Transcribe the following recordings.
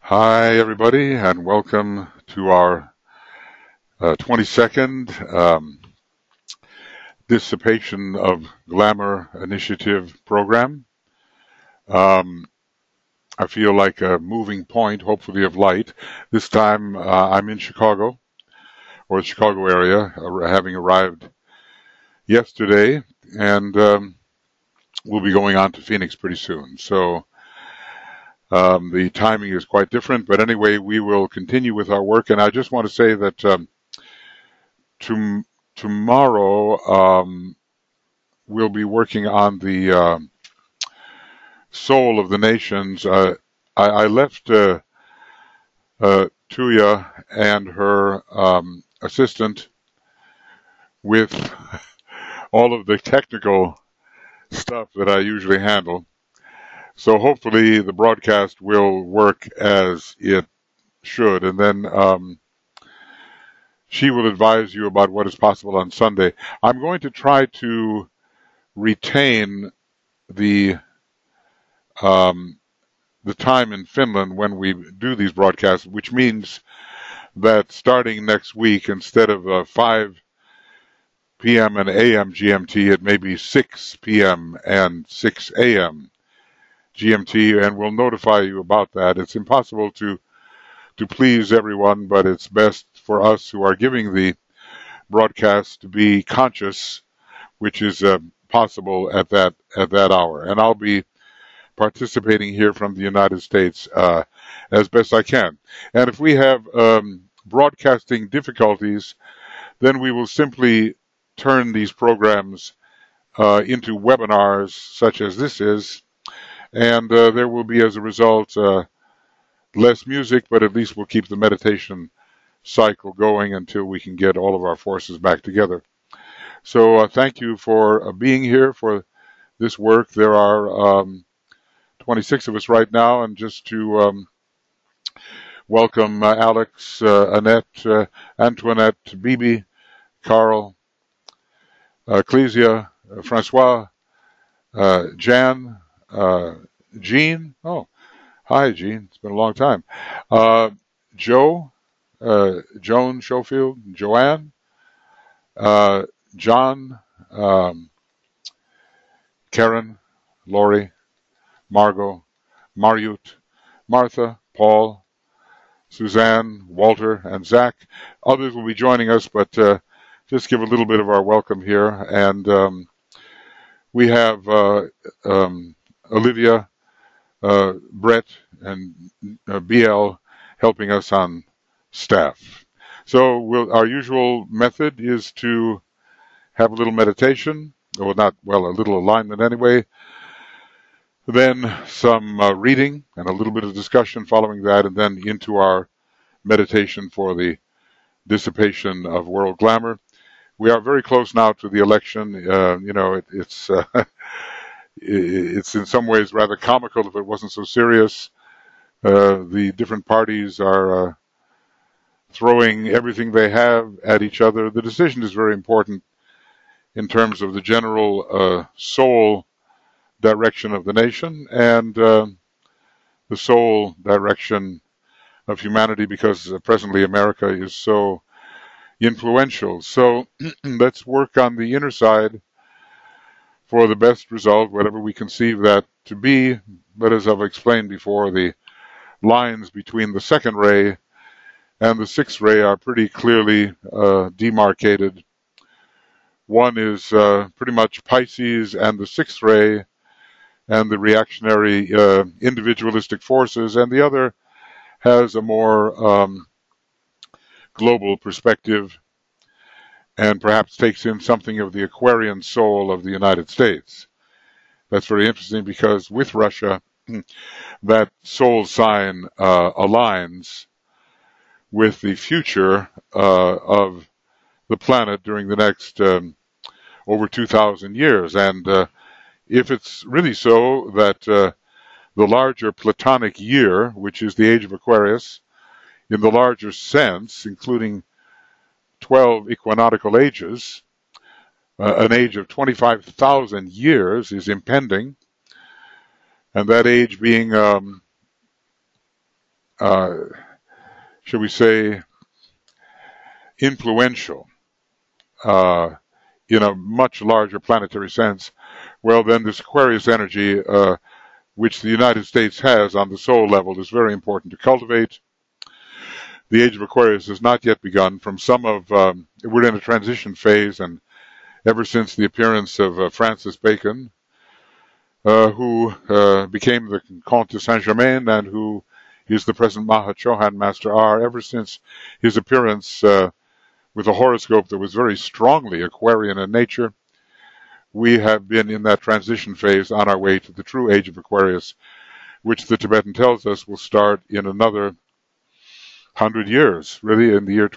Hi, everybody, and welcome to our 22nd Dissipation of Glamour Initiative program. Um, I feel like a moving point, hopefully of light. This time I'm in Chicago, or the Chicago area, having arrived yesterday, and we'll be going on to Phoenix pretty soon. So the timing is quite different, but anyway, we will continue with our work, and I just want to say that to, tomorrow we'll be working on the soul of the nations. I left Tuya and her assistant with all of the technical stuff that I usually handle. So hopefully the broadcast will work as it should, and then she will advise you about what is possible on Sunday. I'm going to try to retain the um, the time in Finland when we do these broadcasts, which means that starting next week, instead of 5 p.m. and a.m. GMT, it may be 6 p.m. and 6 a.m. GMT, and we'll notify you about that. It's impossible to please everyone, but it's best for us who are giving the broadcast to be conscious, which is possible at that hour. And I'll be participating here from the United States as best I can. And if we have broadcasting difficulties, then we will simply turn these programs into webinars such as this is, and there will be, as a result, less music, but at least we'll keep the meditation cycle going until we can get all of our forces back together. So thank you for being here for this work. There are 26 of us right now, and just to welcome Alex, Annette, Antoinette, Bibi, Carl, Ecclesia, Francois, Jan, Jean. Oh, hi, Jean. It's been a long time. Joe, Joan Schofield, Joanne, John, Karen, Lori, Margot, Mariut, Martha, Paul, Suzanne, Walter, and Zach. Others will be joining us, but just give a little bit of our welcome here. And we have Olivia, Brett, and BL helping us on staff. So our usual method is to have a little meditation, or not, well, a little alignment anyway, then some reading and a little bit of discussion following that, and then into our meditation for the dissipation of world glamour. We are very close now to the election. It's it's in some ways rather comical if it wasn't so serious. The different parties are throwing everything they have at each other. The decision is very important in terms of the general soul direction of the nation and the sole direction of humanity, because presently America is so influential. So let's work on the inner side for the best result, whatever we conceive that to be. But as I've explained before, the lines between the second ray and the sixth ray are pretty clearly demarcated. One is pretty much Pisces and the sixth ray and the reactionary individualistic forces, and the other has a more global perspective and perhaps takes in something of the Aquarian soul of the United States. That's very interesting because with Russia, that soul sign aligns with the future of the planet during the next over 2,000 years. And if it's really so that the larger Platonic year, which is the age of Aquarius, in the larger sense, including 12 equinoctial ages, an age of 25,000 years is impending, and that age being shall we say, influential uh, in a much larger planetary sense, well, then this Aquarius energy, which the United States has on the soul level, is very important to cultivate. The age of Aquarius has not yet begun. We're in a transition phase, and ever since the appearance of Francis Bacon, who became the Comte de Saint-Germain and who is the present Maha Chohan Master R, ever since his appearance with a horoscope that was very strongly Aquarian in nature, we have been in that transition phase on our way to the true age of Aquarius, which the Tibetan tells us will start in another 100 years, really in the year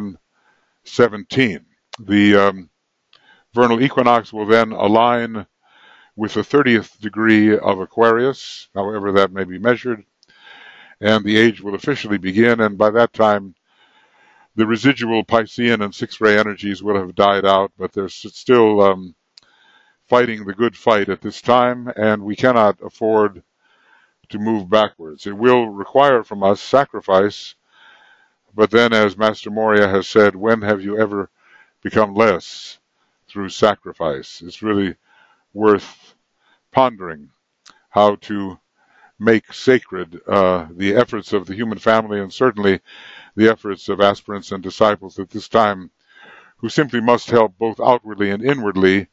2117. The vernal equinox will then align with the 30th degree of Aquarius, however that may be measured, and the age will officially begin, and by that time the residual Piscean and six-ray energies will have died out, but there's still fighting the good fight at this time, and we cannot afford to move backwards. It will require from us sacrifice, but then, as Master Moria has said, when have you ever become less through sacrifice? It's really worth pondering how to make sacred the efforts of the human family, and certainly the efforts of aspirants and disciples at this time, who simply must help both outwardly and inwardly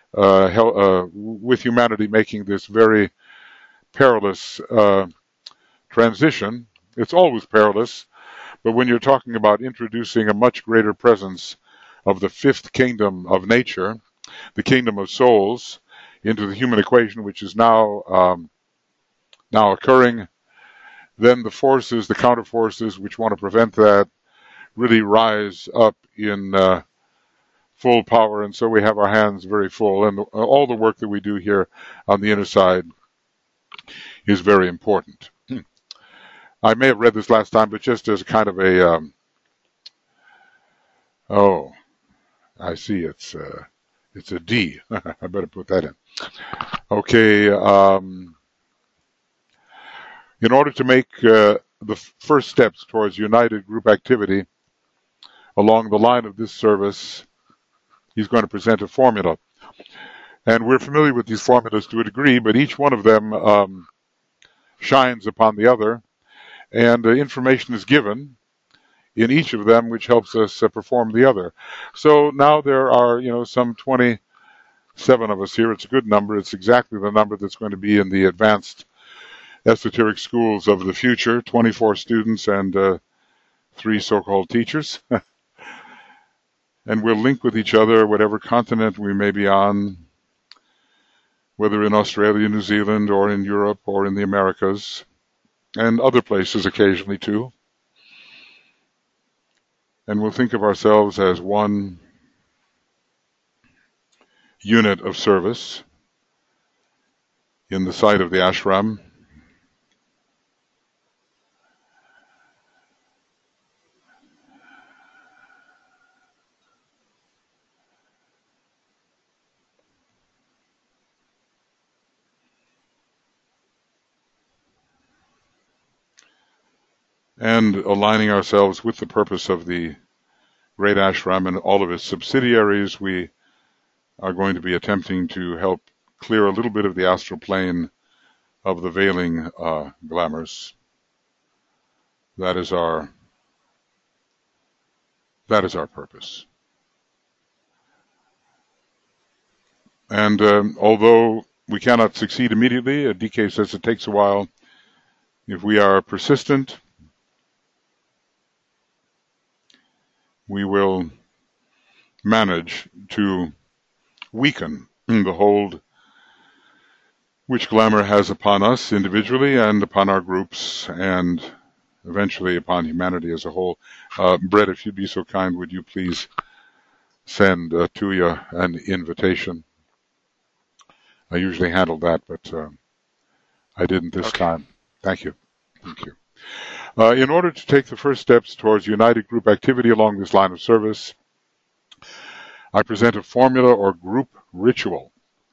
with humanity making this very perilous transition. It's always perilous, but when you're talking about introducing a much greater presence of the fifth kingdom of nature, the kingdom of souls, into the human equation, which is now occurring, then the forces, the counter forces which want to prevent that, really rise up in full power, and so we have our hands very full, and all the work that we do here on the inner side is very important. I may have read this last time, but just as a kind of a oh, I see it's a D. I better put that in. Okay. In order to make the first steps towards united group activity along the line of this service, he's going to present a formula. And we're familiar with these formulas to a degree, but each one of them shines upon the other, and information is given in each of them which helps us perform the other. So now there are, some 27 of us here. It's a good number. It's exactly the number that's going to be in the advanced esoteric schools of the future, 24 students and 3 so-called teachers. And we'll link with each other, whatever continent we may be on, whether in Australia, New Zealand, or in Europe, or in the Americas, and other places occasionally too. And we'll think of ourselves as one unit of service in the site of the ashram. And aligning ourselves with the purpose of the great ashram and all of its subsidiaries, we are going to be attempting to help clear a little bit of the astral plane of the veiling glamours. That is our purpose. And although we cannot succeed immediately, DK says it takes a while. If we are persistent, we will manage to weaken the hold which glamour has upon us individually and upon our groups and eventually upon humanity as a whole. Brett, if you'd be so kind, would you please send Tuya an invitation? I usually handle that, but I didn't this time. Thank you. Thank you. In order to take the first steps towards united group activity along this line of service, I present a formula or group ritual.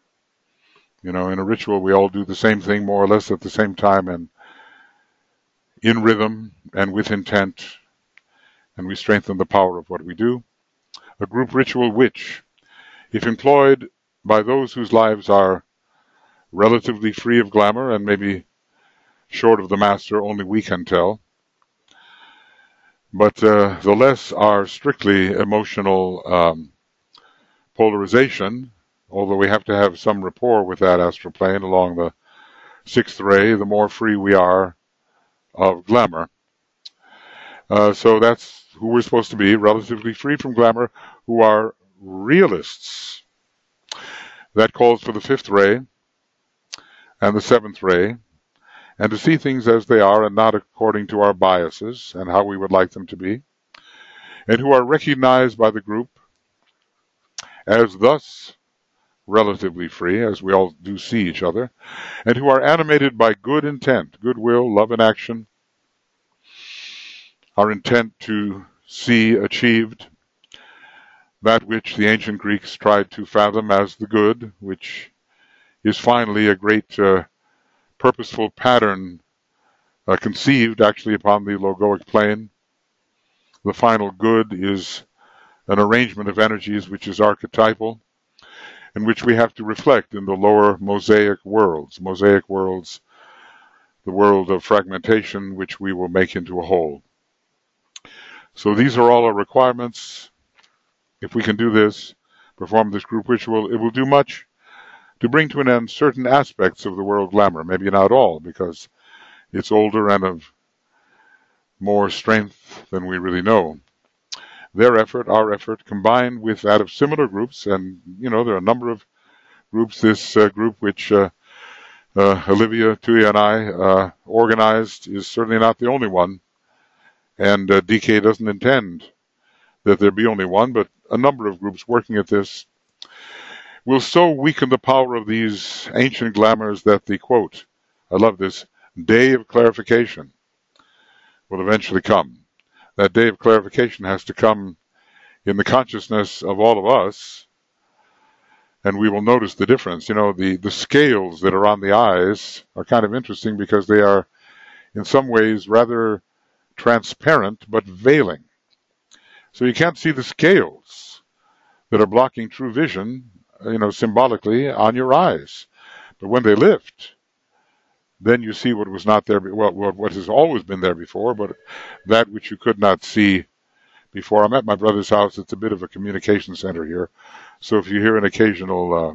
In a ritual, we all do the same thing more or less at the same time, and in rhythm and with intent, and we strengthen the power of what we do. A group ritual which, if employed by those whose lives are relatively free of glamour and maybe short of the master, only we can tell, but the less are strictly emotional polarization, although we have to have some rapport with that astral plane along the sixth ray, the more free we are of glamour. So that's who we're supposed to be, relatively free from glamour, who are realists. That calls for the fifth ray and the seventh ray, and to see things as they are and not according to our biases and how we would like them to be, and who are recognized by the group as thus relatively free, as we all do see each other, and who are animated by good intent, goodwill, love and action, our intent to see achieved that which the ancient Greeks tried to fathom as the good, which is finally a great purposeful pattern conceived actually upon the logoic plane. The final good is an arrangement of energies which is archetypal, in which we have to reflect in the lower mosaic worlds. Mosaic worlds, the world of fragmentation, which we will make into a whole. So these are all our requirements. If we can do this, perform this group ritual, it will do much to bring to an end certain aspects of the world glamour. Maybe not all, because it's older and of more strength than we really know. Their effort, our effort, combined with that of similar groups, and there are a number of groups. This group which Olivia, Tuya, and I organized is certainly not the only one, and DK doesn't intend that there be only one, but a number of groups working at this will so weaken the power of these ancient glamours that the, quote, I love this, day of clarification will eventually come. That day of clarification has to come in the consciousness of all of us, and we will notice the difference. The scales that are on the eyes are kind of interesting because they are in some ways rather transparent but veiling. So you can't see the scales that are blocking true vision, symbolically on your eyes. But when they lift, then you see what was not there, what has always been there before, but that which you could not see before. I'm at my brother's house. It's a bit of a communication center here. So if you hear an occasional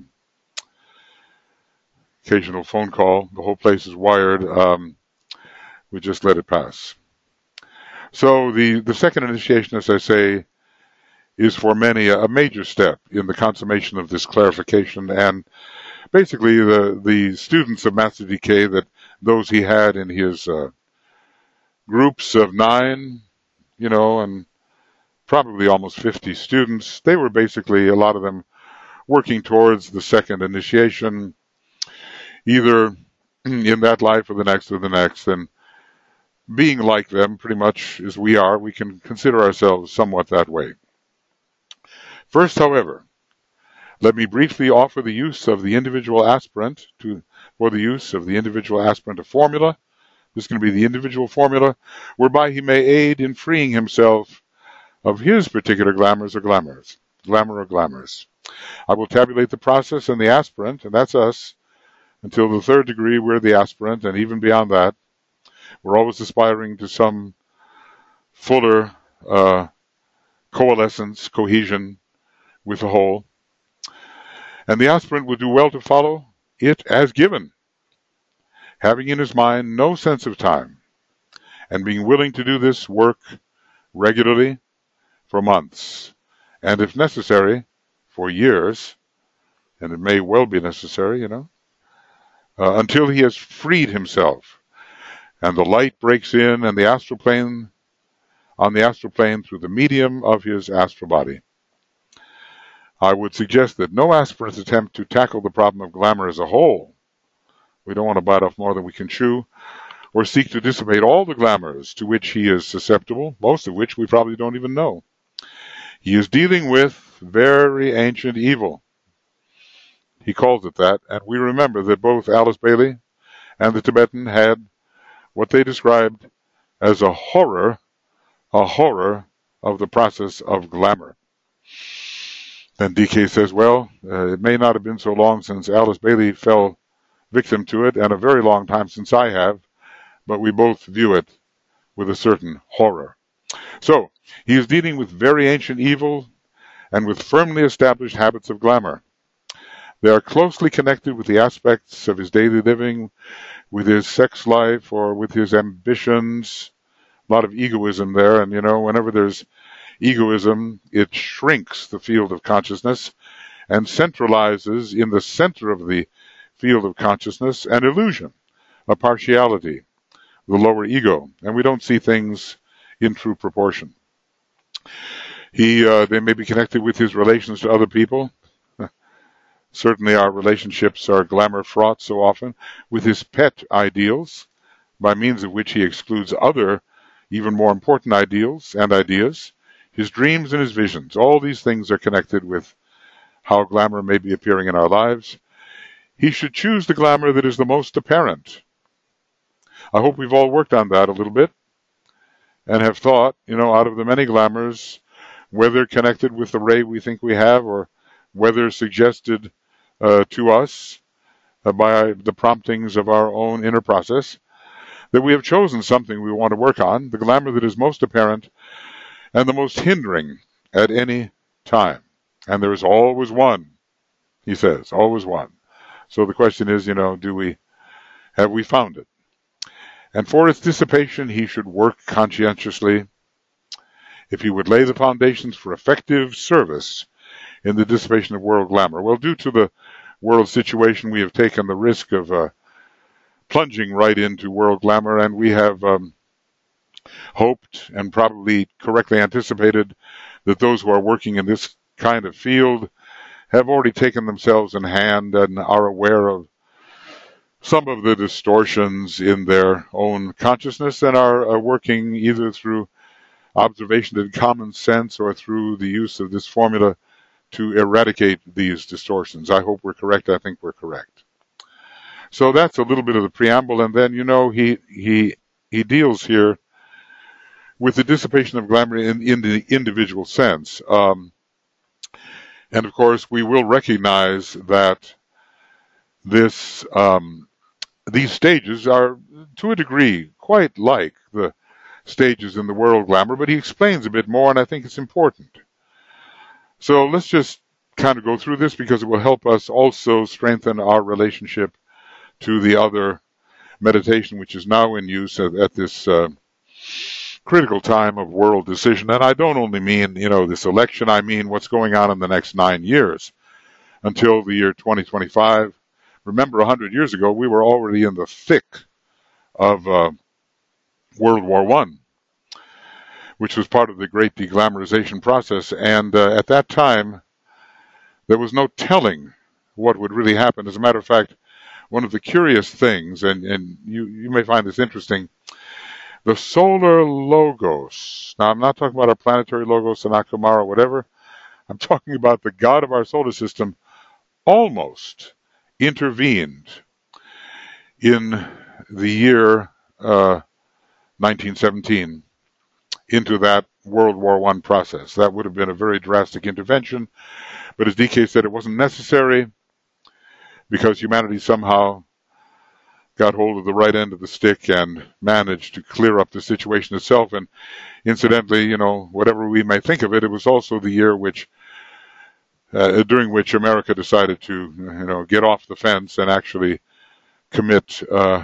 phone call, the whole place is wired. We just let it pass. So the second initiation, as I say, is for many a major step in the consummation of this clarification. And basically the students of Master DK, that those he had in his groups of 9, and probably almost 50 students, they were basically, a lot of them, working towards the second initiation, either in that life or the next, and being like them pretty much as we are, we can consider ourselves somewhat that way. First, however, let me briefly offer the use of the individual aspirant for the use of the individual aspirant a formula. This is going to be the individual formula whereby he may aid in freeing himself of his particular glamour or glamours. I will tabulate the process and the aspirant, and that's us. Until the third degree, we're the aspirant, and even beyond that, we're always aspiring to some fuller coalescence, cohesion with the whole. And the aspirant will do well to follow it as given, having in his mind no sense of time, and being willing to do this work regularly for months, and if necessary, for years, and it may well be necessary, until he has freed himself, and the light breaks in on the astral plane through the medium of his astral body. I would suggest that no aspirant attempt to tackle the problem of glamour as a whole. We don't want to bite off more than we can chew, or seek to dissipate all the glamours to which he is susceptible, most of which we probably don't even know. He is dealing with very ancient evil. He calls it that, and we remember that both Alice Bailey and the Tibetan had what they described as a horror of the process of glamour. Then DK says, well, it may not have been so long since Alice Bailey fell victim to it, and a very long time since I have, but we both view it with a certain horror. So, he is dealing with very ancient evil and with firmly established habits of glamour. They are closely connected with the aspects of his daily living, with his sex life, or with his ambitions. A lot of egoism there, and whenever there's egoism, it shrinks the field of consciousness and centralizes in the center of the field of consciousness an illusion, a partiality, the lower ego, and we don't see things in true proportion. They may be connected with his relations to other people. Certainly our relationships are glamour fraught so often, with his pet ideals, by means of which he excludes other, even more important ideals and ideas, his dreams and his visions. All these things are connected with how glamour may be appearing in our lives. He should choose the glamour that is the most apparent. I hope we've all worked on that a little bit and have thought, out of the many glamours, whether connected with the ray we think we have or whether suggested to us by the promptings of our own inner process, that we have chosen something we want to work on, the glamour that is most apparent and the most hindering at any time. And there is always one, he says, always one. So the question is, have we found it? And for its dissipation, he should work conscientiously. If he would lay the foundations for effective service in the dissipation of world glamour. Well, due to the world situation, we have taken the risk of plunging right into world glamour, and we have hoped and probably correctly anticipated that those who are working in this kind of field have already taken themselves in hand and are aware of some of the distortions in their own consciousness and are working either through observation and common sense or through the use of this formula to eradicate these distortions. I hope we're correct. I think we're correct. So that's a little bit of the preamble, and then he deals here with the dissipation of glamour in the individual sense. And of course, we will recognize that these stages are, to a degree, quite like the stages in the world glamour, but he explains a bit more, and I think it's important. So let's just kind of go through this because it will help us also strengthen our relationship to the other meditation, which is now in use at this critical time of world decision. And I don't only mean, this election, I mean what's going on in the next 9 years until the year 2025. Remember, 100 years ago, we were already in the thick of World War I, which was part of the great deglamorization process. And at that time, there was no telling what would really happen. As a matter of fact, one of the curious things, and you may find this interesting, the solar logos. Now, I'm not talking about our planetary logos, Sanat Kumara, or whatever. I'm talking about the God of our solar system almost intervened in the year 1917 into that World War I process. That would have been a very drastic intervention, but as DK said, it wasn't necessary because humanity somehow got hold of the right end of the stick and managed to clear up the situation itself. And incidentally, whatever we may think of it, it was also the year during which America decided to, get off the fence and actually commit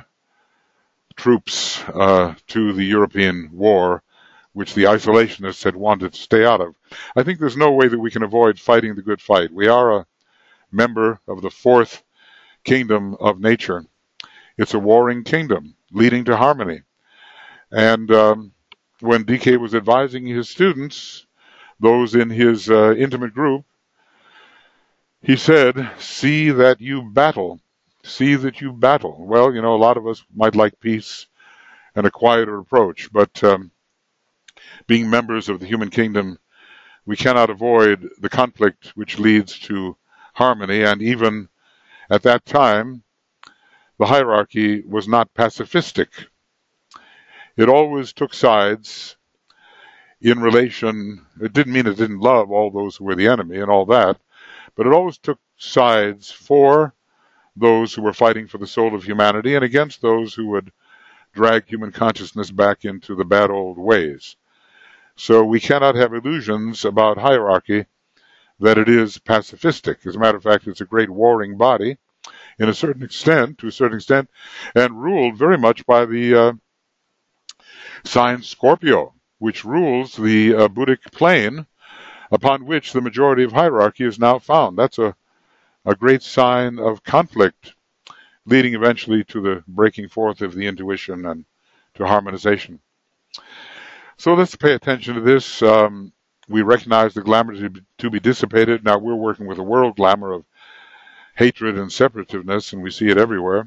troops to the European war, which the isolationists had wanted to stay out of. I think there's no way that we can avoid fighting the good fight. We are a member of the fourth kingdom of nature. It's a warring kingdom leading to harmony. And when DK was advising his students, those in his intimate group, he said, see that you battle. See that you battle. Well, a lot of us might like peace and a quieter approach, but being members of the human kingdom, we cannot avoid the conflict which leads to harmony. And even at that time, the hierarchy was not pacifistic. it always took sides in relation. It didn't mean it didn't love all those who were the enemy and all that, but it always took sides for those who were fighting for the soul of humanity and against those who would drag human consciousness back into the bad old ways. So we cannot have illusions about hierarchy that it is pacifistic. As a matter of fact, it's a great warring body to a certain extent, and ruled very much by the sign Scorpio, which rules the Buddhic plane upon which the majority of hierarchy is now found. That's a great sign of conflict, leading eventually to the breaking forth of the intuition and to harmonization. So let's pay attention to this. We recognize the glamour to be dissipated. Now we're working with a world glamour of hatred and separativeness, and we see it everywhere.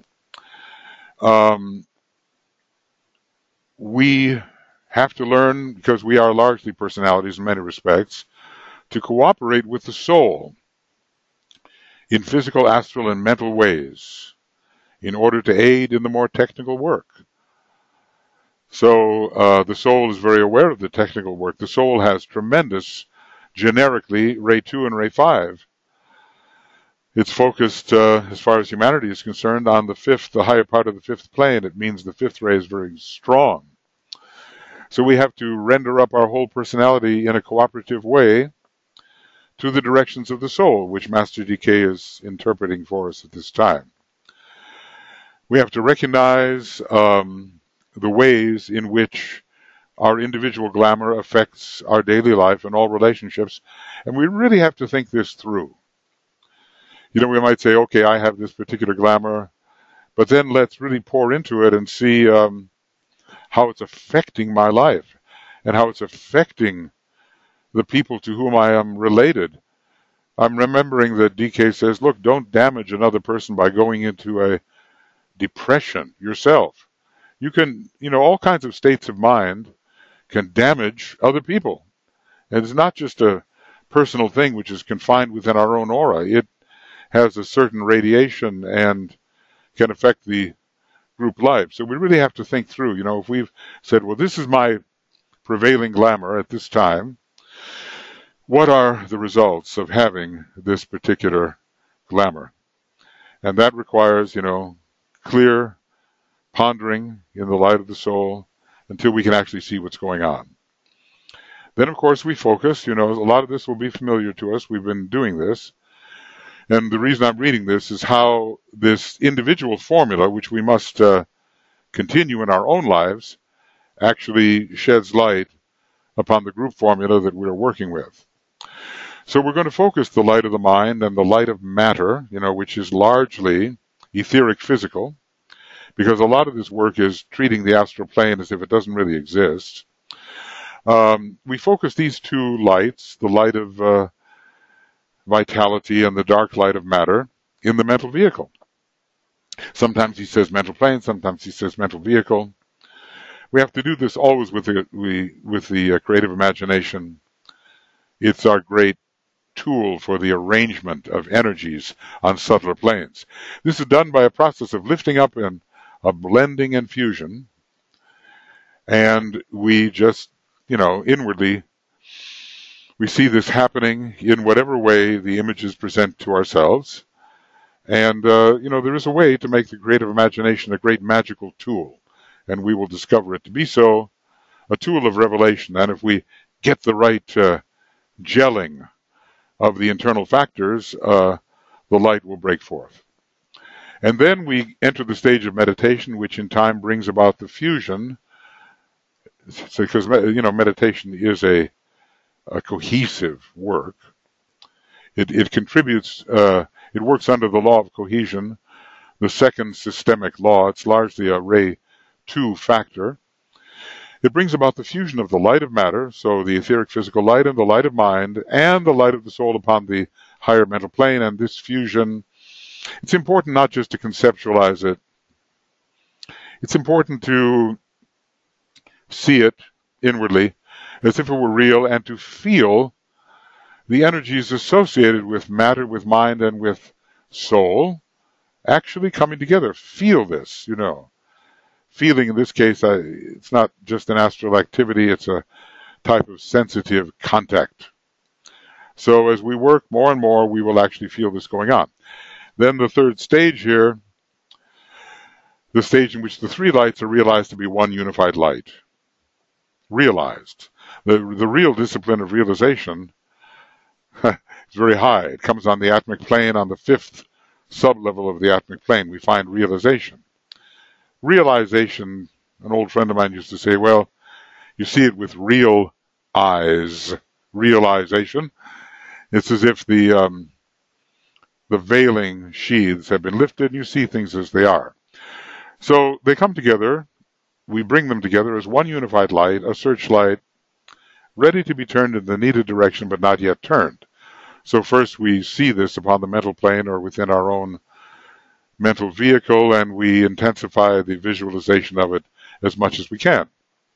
We have to learn, because we are largely personalities in many respects, to cooperate with the soul in physical, astral, and mental ways in order to aid in the more technical work. So the soul is very aware of the technical work. The soul has tremendous, generically, Ray 2 and Ray 5. It's focused, as far as humanity is concerned, on the higher part of the fifth plane. It means the fifth ray is very strong. So we have to render up our whole personality in a cooperative way to the directions of the soul, which Master DK is interpreting for us at this time. We have to recognize the ways in which our individual glamour affects our daily life and all relationships, and we really have to think this through. You know, we might say, okay, I have this particular glamour, but then let's really pour into it and see how it's affecting my life and how it's affecting the people to whom I am related. I'm remembering that DK says, look, don't damage another person by going into a depression yourself. You can, all kinds of states of mind can damage other people. And it's not just a personal thing which is confined within our own aura. It has a certain radiation and can affect the group life. So we really have to think through, if we've said, well, this is my prevailing glamour at this time, what are the results of having this particular glamour? And that requires, clear pondering in the light of the soul until we can actually see what's going on. Then, of course, we focus. A lot of this will be familiar to us. We've been doing this. And the reason I'm reading this is how this individual formula, which we must continue in our own lives, actually sheds light upon the group formula that we're working with. So we're going to focus the light of the mind and the light of matter, which is largely etheric physical, because a lot of this work is treating the astral plane as if it doesn't really exist. We focus these two lights, the light of vitality and the dark light of matter, in the mental vehicle. Sometimes he says mental plane, sometimes he says mental vehicle. We have to do this always with the creative imagination. It's our great tool for the arrangement of energies on subtler planes. This is done by a process of lifting up in a blending and fusion, and we just, inwardly, we see this happening in whatever way the images present to ourselves. And, there is a way to make the creative imagination a great magical tool, and we will discover it to be so, a tool of revelation. And if we get the right gelling of the internal factors, the light will break forth. And then we enter the stage of meditation, which in time brings about the fusion, because, meditation is a cohesive work. It contributes, it works under the law of cohesion, the second systemic law. It's largely a Ray 2 factor. It brings about the fusion of the light of matter, so the etheric physical light and the light of mind, and the light of the soul upon the higher mental plane. And this fusion, it's important not just to conceptualize it. It's important to see it inwardly as if it were real, and to feel the energies associated with matter, with mind, and with soul actually coming together. Feel this, feeling in this case, it's not just an astral activity, it's a type of sensitive contact. So as we work more and more, we will actually feel this going on. Then the third stage here, the stage in which the three lights are realized to be one unified light. Realized. The real discipline of realization is very high. It comes on the atmic plane, on the fifth sub-level of the atmic plane. We find realization. Realization, an old friend of mine used to say, well, you see it with real eyes. Realization. It's as if the veiling sheaths have been lifted and you see things as they are. So they come together. We bring them together as one unified light, a searchlight, ready to be turned in the needed direction but not yet turned. So first we see this upon the mental plane or within our own mental vehicle, and we intensify the visualization of it as much as we can.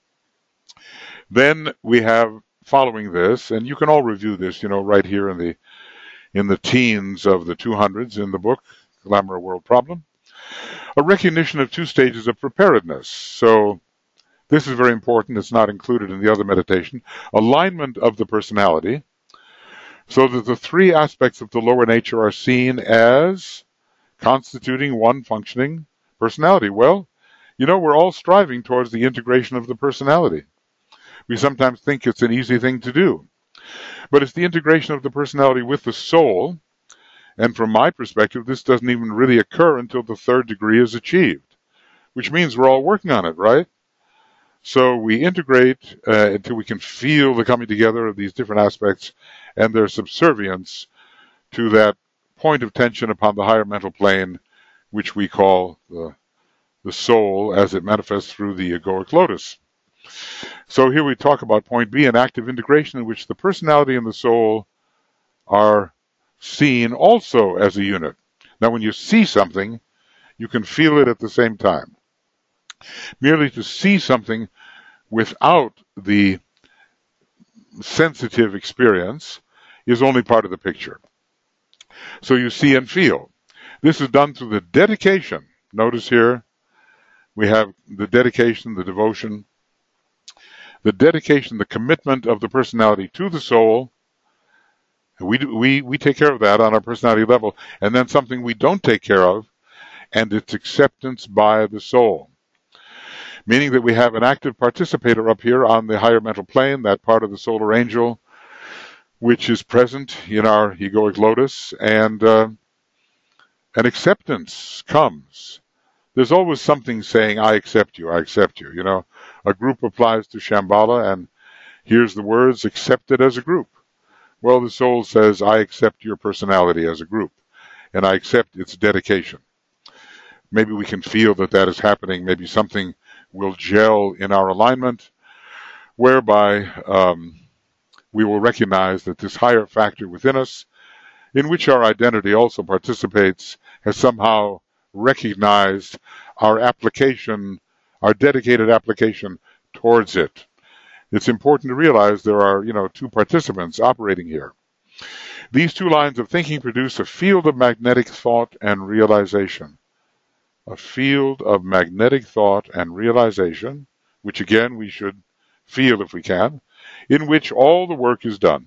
Then we have, following this, and you can all review this, right here in the teens of the 200s in the book, Glamour World Problem, a recognition of two stages of preparedness. So this is very important. It's not included in the other meditation. Alignment of the personality, so that the three aspects of the lower nature are seen as constituting one functioning personality. Well, we're all striving towards the integration of the personality. We sometimes think it's an easy thing to do, but it's the integration of the personality with the soul. And from my perspective, this doesn't even really occur until the third degree is achieved, which means we're all working on it, right? So we integrate until we can feel the coming together of these different aspects and their subservience to that point of tension upon the higher mental plane, which we call the soul as it manifests through the egoic lotus. So here we talk about point B, an active integration in which the personality and the soul are seen also as a unit. Now, when you see something, you can feel it at the same time. Merely to see something without the sensitive experience is only part of the picture. So you see and feel. This is done through the dedication. Notice here we have the dedication, the devotion, the dedication, the commitment of the personality to the soul. We take care of that on our personality level. And then something we don't take care of, and it's acceptance by the soul. Meaning that we have an active participator up here on the higher mental plane, that part of the solar angel, which is present in our egoic lotus, and an acceptance comes. There's always something saying, I accept you, I accept you. A group applies to Shambhala, and here's the words, accepted as a group. Well, the soul says, I accept your personality as a group, and I accept its dedication. Maybe we can feel that is happening. Maybe something will gel in our alignment, whereby we will recognize that this higher factor within us, in which our identity also participates, has somehow recognized our application, our dedicated application towards it. It's important to realize there are, two participants operating here. These two lines of thinking produce a field of magnetic thought and realization. A field of magnetic thought and realization, which again we should feel if we can, in which all the work is done.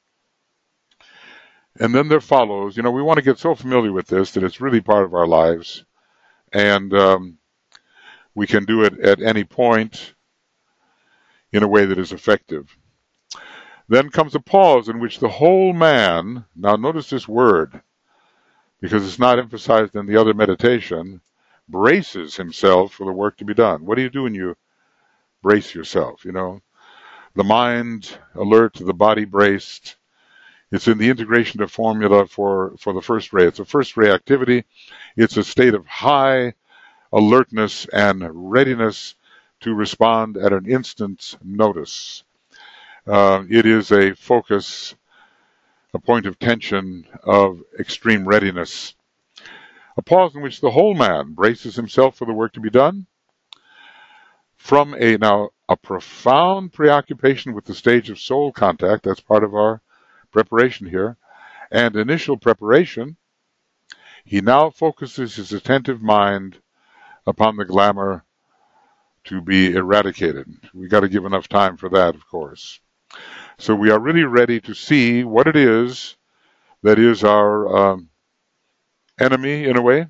And then there follows, we want to get so familiar with this that it's really part of our lives, and we can do it at any point in a way that is effective. Then comes a pause in which the whole man, now notice this word, because it's not emphasized in the other meditation, braces himself for the work to be done. What do you do when you brace yourself? The mind alert, the body braced. It's in the integration of formula for the first ray. It's a first ray activity. It's a state of high alertness and readiness to respond at an instant's notice. It is a focus, a point of tension of extreme readiness. A pause in which the whole man braces himself for the work to be done. From a profound preoccupation with the stage of soul contact, that's part of our preparation here, and initial preparation, he now focuses his attentive mind upon the glamour to be eradicated. We got to give enough time for that, of course. So we are really ready to see what it is that is our enemy, in a way,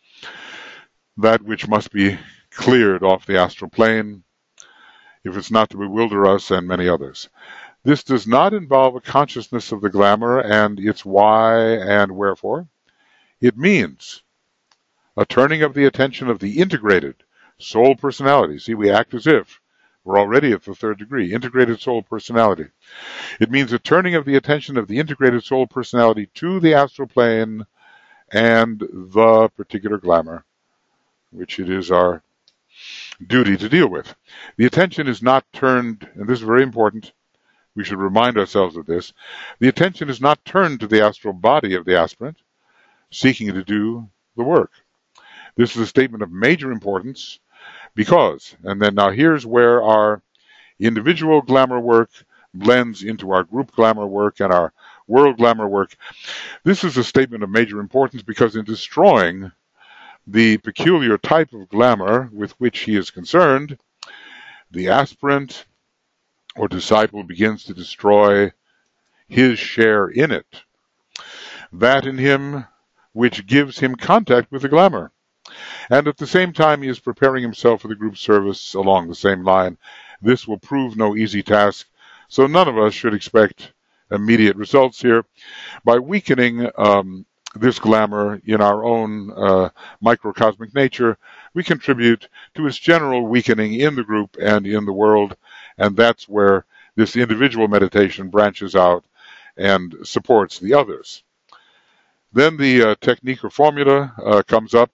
that which must be cleared off the astral plane, if it's not to bewilder us and many others. This does not involve a consciousness of the glamour and its why and wherefore. It means a turning of the attention of the integrated soul personality. See, we act as if we're already at the third degree, integrated soul personality. It means a turning of the attention of the integrated soul personality to the astral plane and the particular glamour, which it is our duty to deal with. The attention is not turned, and this is very important, we should remind ourselves of this, the attention is not turned to the astral body of the aspirant, seeking to do the work. This is a statement of major importance because, and then now here's where our individual glamour work blends into our group glamour work and our world glamour work. This is a statement of major importance because in destroying the peculiar type of glamour with which he is concerned, the aspirant or disciple begins to destroy his share in it, that in him which gives him contact with the glamour. And at the same time, he is preparing himself for the group service along the same line. This will prove no easy task, so none of us should expect immediate results here. By weakening this glamour in our own microcosmic nature, we contribute to its general weakening in the group and in the world, and that's where this individual meditation branches out and supports the others. Then the technique or formula comes up.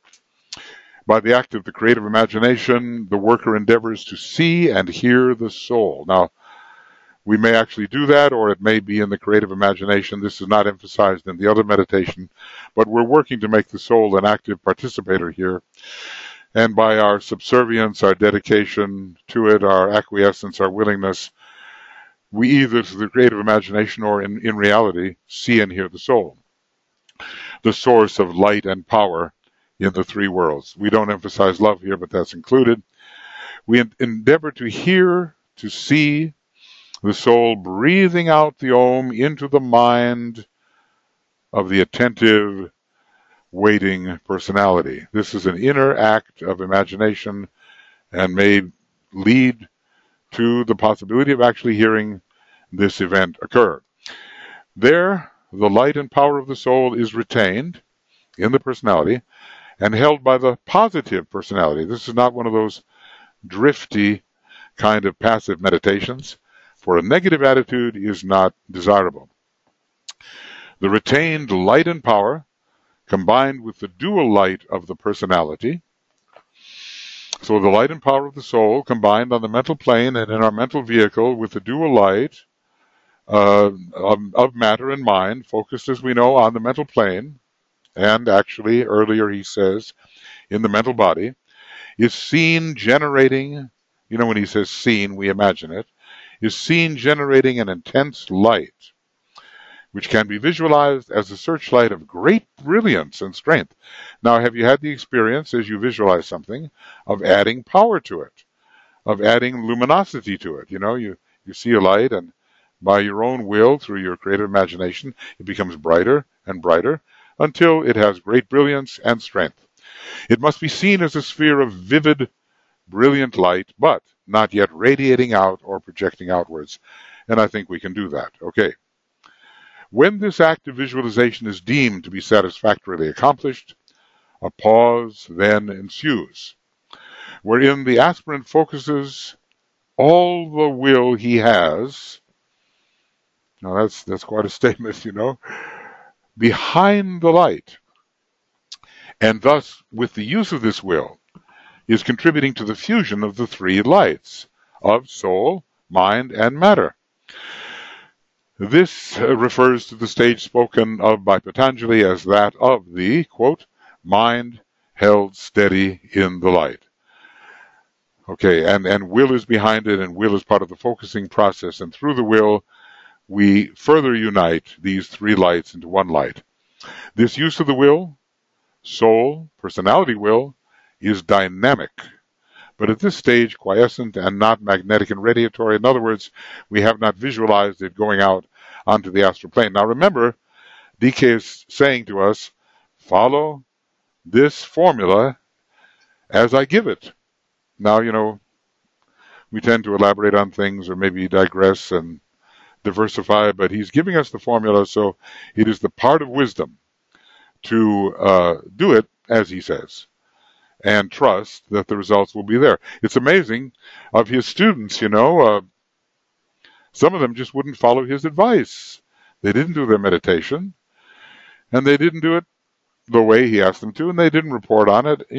By the act of the creative imagination, the worker endeavors to see and hear the soul. Now, we may actually do that, or it may be in the creative imagination. This is not emphasized in the other meditation, but we're working to make the soul an active participator here. And by our subservience, our dedication to it, our acquiescence, our willingness, we either through the creative imagination or in reality see and hear the soul, the source of light and power in the three worlds. We don't emphasize love here, but that's included. We endeavor to hear, to see the soul breathing out the Om into the mind of the attentive, waiting personality. This is an inner act of imagination and may lead to the possibility of actually hearing this event occur. There, the light and power of the soul is retained in the personality and held by the positive personality. This is not one of those drifty kind of passive meditations, for a negative attitude is not desirable. The retained light and power, combined with the dual light of the personality, so the light and power of the soul combined on the mental plane and in our mental vehicle with the dual light of matter and mind, focused, as we know, on the mental plane, and actually earlier he says in the mental body, is seen generating, when he says seen, we imagine it, is seen generating an intense light, which can be visualized as a searchlight of great brilliance and strength. Now, have you had the experience, as you visualize something, of adding power to it, of adding luminosity to it? You see a light, and by your own will, through your creative imagination, it becomes brighter and brighter until it has great brilliance and strength. It must be seen as a sphere of vivid, brilliant light, but not yet radiating out or projecting outwards. And I think we can do that. Okay. When this act of visualization is deemed to be satisfactorily accomplished, a pause then ensues, wherein the aspirant focuses all the will he has. Now that's quite a statement, behind the light, and thus, with the use of this will, is contributing to the fusion of the three lights of soul, mind, and matter. This refers to the stage spoken of by Patanjali as that of the, quote, mind held steady in the light. Okay, and will is behind it, and will is part of the focusing process, and through the will, we further unite these three lights into one light. This use of the will, soul, personality will, is dynamic, but at this stage quiescent and not magnetic and radiatory. In other words, we have not visualized it going out onto the astral plane. Now remember, DK is saying to us, follow this formula as I give it. Now, we tend to elaborate on things or maybe digress and diversify, but he's giving us the formula, so it is the part of wisdom to do it as he says and trust that the results will be there. It's amazing of his students, some of them just wouldn't follow his advice. They didn't do their meditation, and they didn't do it the way he asked them to, and they didn't report on it.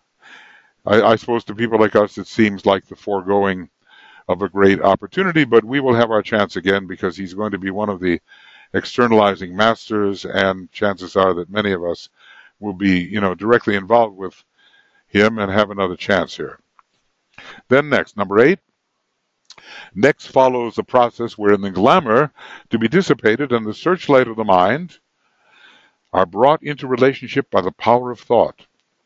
I suppose to people like us, it seems like the foregoing of a great opportunity, but we will have our chance again because he's going to be one of the externalizing masters, and chances are that many of us will be, directly involved with him and have another chance here. Then next, number 8. Next follows a process wherein the glamour to be dissipated and the searchlight of the mind are brought into relationship by the power of thought.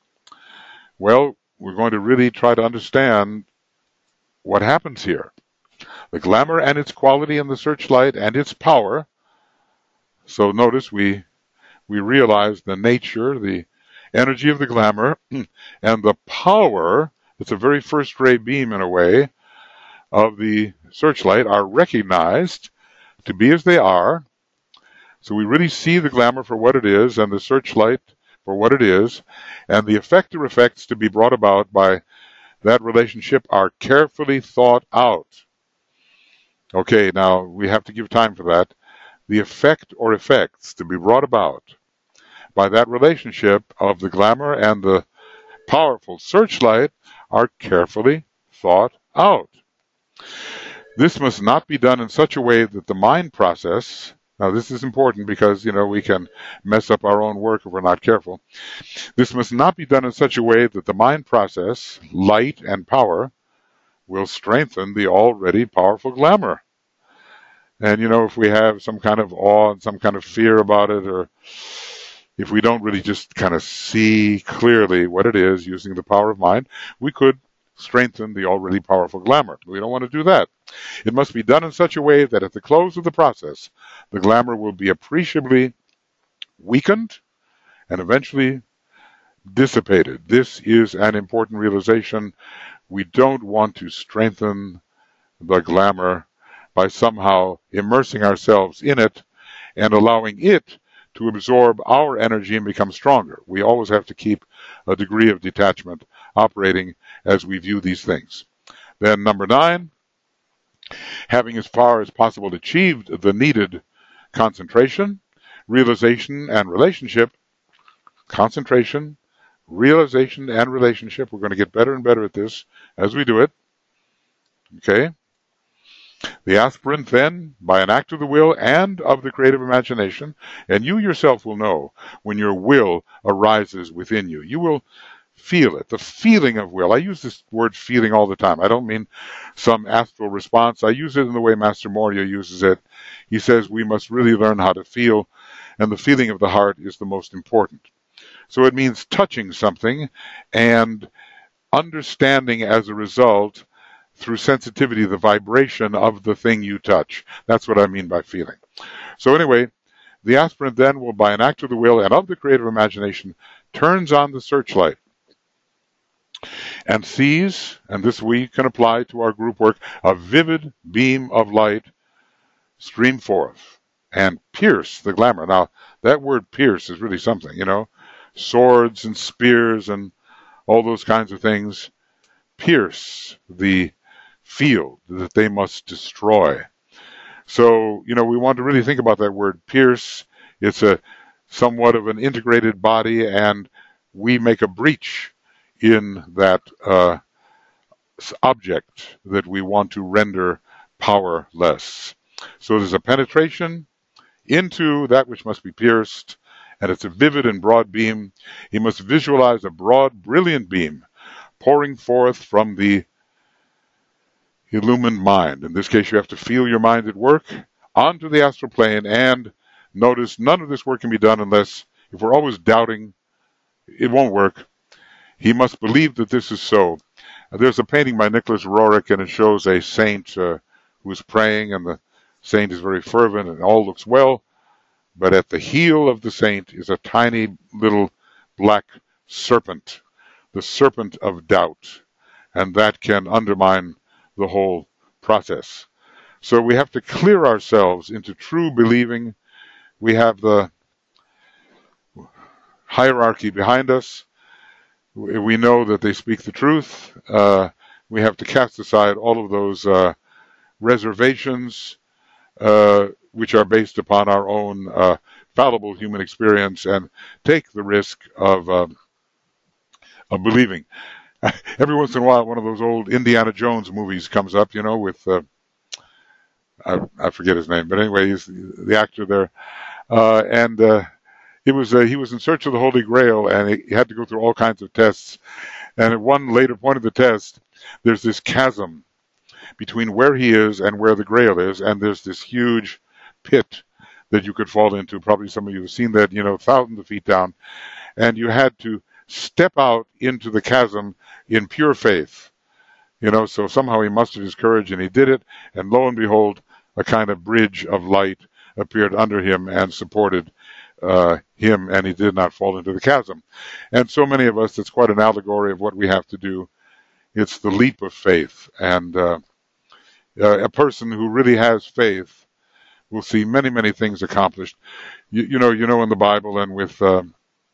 Well, we're going to really try to understand what happens here. The glamour and its quality and the searchlight and its power. So notice we realize the nature, the energy of the glamour, and the power, it's a very first-ray beam in a way, of the searchlight are recognized to be as they are. So we really see the glamour for what it is and the searchlight for what it is, and the effector effects to be brought about by that relationship are carefully thought out. Okay, now we have to give time for that. The effect or effects to be brought about by that relationship of the glamour and the powerful searchlight are carefully thought out. This must not be done in such a way that the mind process, now this is important because, we can mess up our own work if we're not careful. This must not be done in such a way that the mind process, light and power, will strengthen the already powerful glamour. And, if we have some kind of awe and some kind of fear about it, or if we don't really just kind of see clearly what it is using the power of mind, we could strengthen the already powerful glamour. We don't want to do that. It must be done in such a way that at the close of the process, the glamour will be appreciably weakened and eventually dissipated. This is an important realization. We don't want to strengthen the glamour by somehow immersing ourselves in it and allowing it to absorb our energy and become stronger. We always have to keep a degree of detachment operating as we view these things. Then number 9, having as far as possible achieved the needed concentration, realization, and relationship. Concentration, realization, and relationship. We're going to get better and better at this as we do it. Okay? The aspirant then, by an act of the will and of the creative imagination, and you yourself will know when your will arises within you. You will feel it, the feeling of will. I use this word feeling all the time. I don't mean some astral response. I use it in the way Master Morya uses it. He says we must really learn how to feel, and the feeling of the heart is the most important. So it means touching something and understanding as a result through sensitivity the vibration of the thing you touch. That's what I mean by feeling. So anyway, the aspirant then will, by an act of the will and of the creative imagination, turns on the searchlight and sees, and this we can apply to our group work, a vivid beam of light stream forth and pierce the glamour. Now, that word pierce is really something, Swords and spears and all those kinds of things pierce the field that they must destroy. So, we want to really think about that word pierce. It's a somewhat of an integrated body, and we make a breach in that object that we want to render powerless. So there's a penetration into that which must be pierced, and it's a vivid and broad beam. He must visualize a broad, brilliant beam pouring forth from the illumined mind. In this case, you have to feel your mind at work onto the astral plane, and notice none of this work can be done unless, if we're always doubting, it won't work. He must believe that this is so. There's a painting by Nicholas Roerich, and it shows a saint who's praying, and the saint is very fervent, and all looks well. But at the heel of the saint is a tiny little black serpent, the serpent of doubt, and that can undermine the whole process. So we have to clear ourselves into true believing. We have the hierarchy behind us. We know that they speak the truth. We have to cast aside all of those reservations, which are based upon our own fallible human experience, and take the risk of believing. Every once in a while, one of those old Indiana Jones movies comes up, with I forget his name, but anyway, he's the actor there, and he was in search of the Holy Grail, and he had to go through all kinds of tests. And at one later point of the test, there's this chasm between where he is and where the Grail is, and there's this huge pit that you could fall into. Probably some of you have seen that, thousands of feet down, and you had to step out into the chasm in pure faith. So somehow he mustered his courage and he did it, and lo and behold, a kind of bridge of light appeared under him and supported him, and he did not fall into the chasm. And so many of us, it's quite an allegory of what we have to do. It's the leap of faith, and a person who really has faith will see many, many things accomplished. You know in the Bible, and with the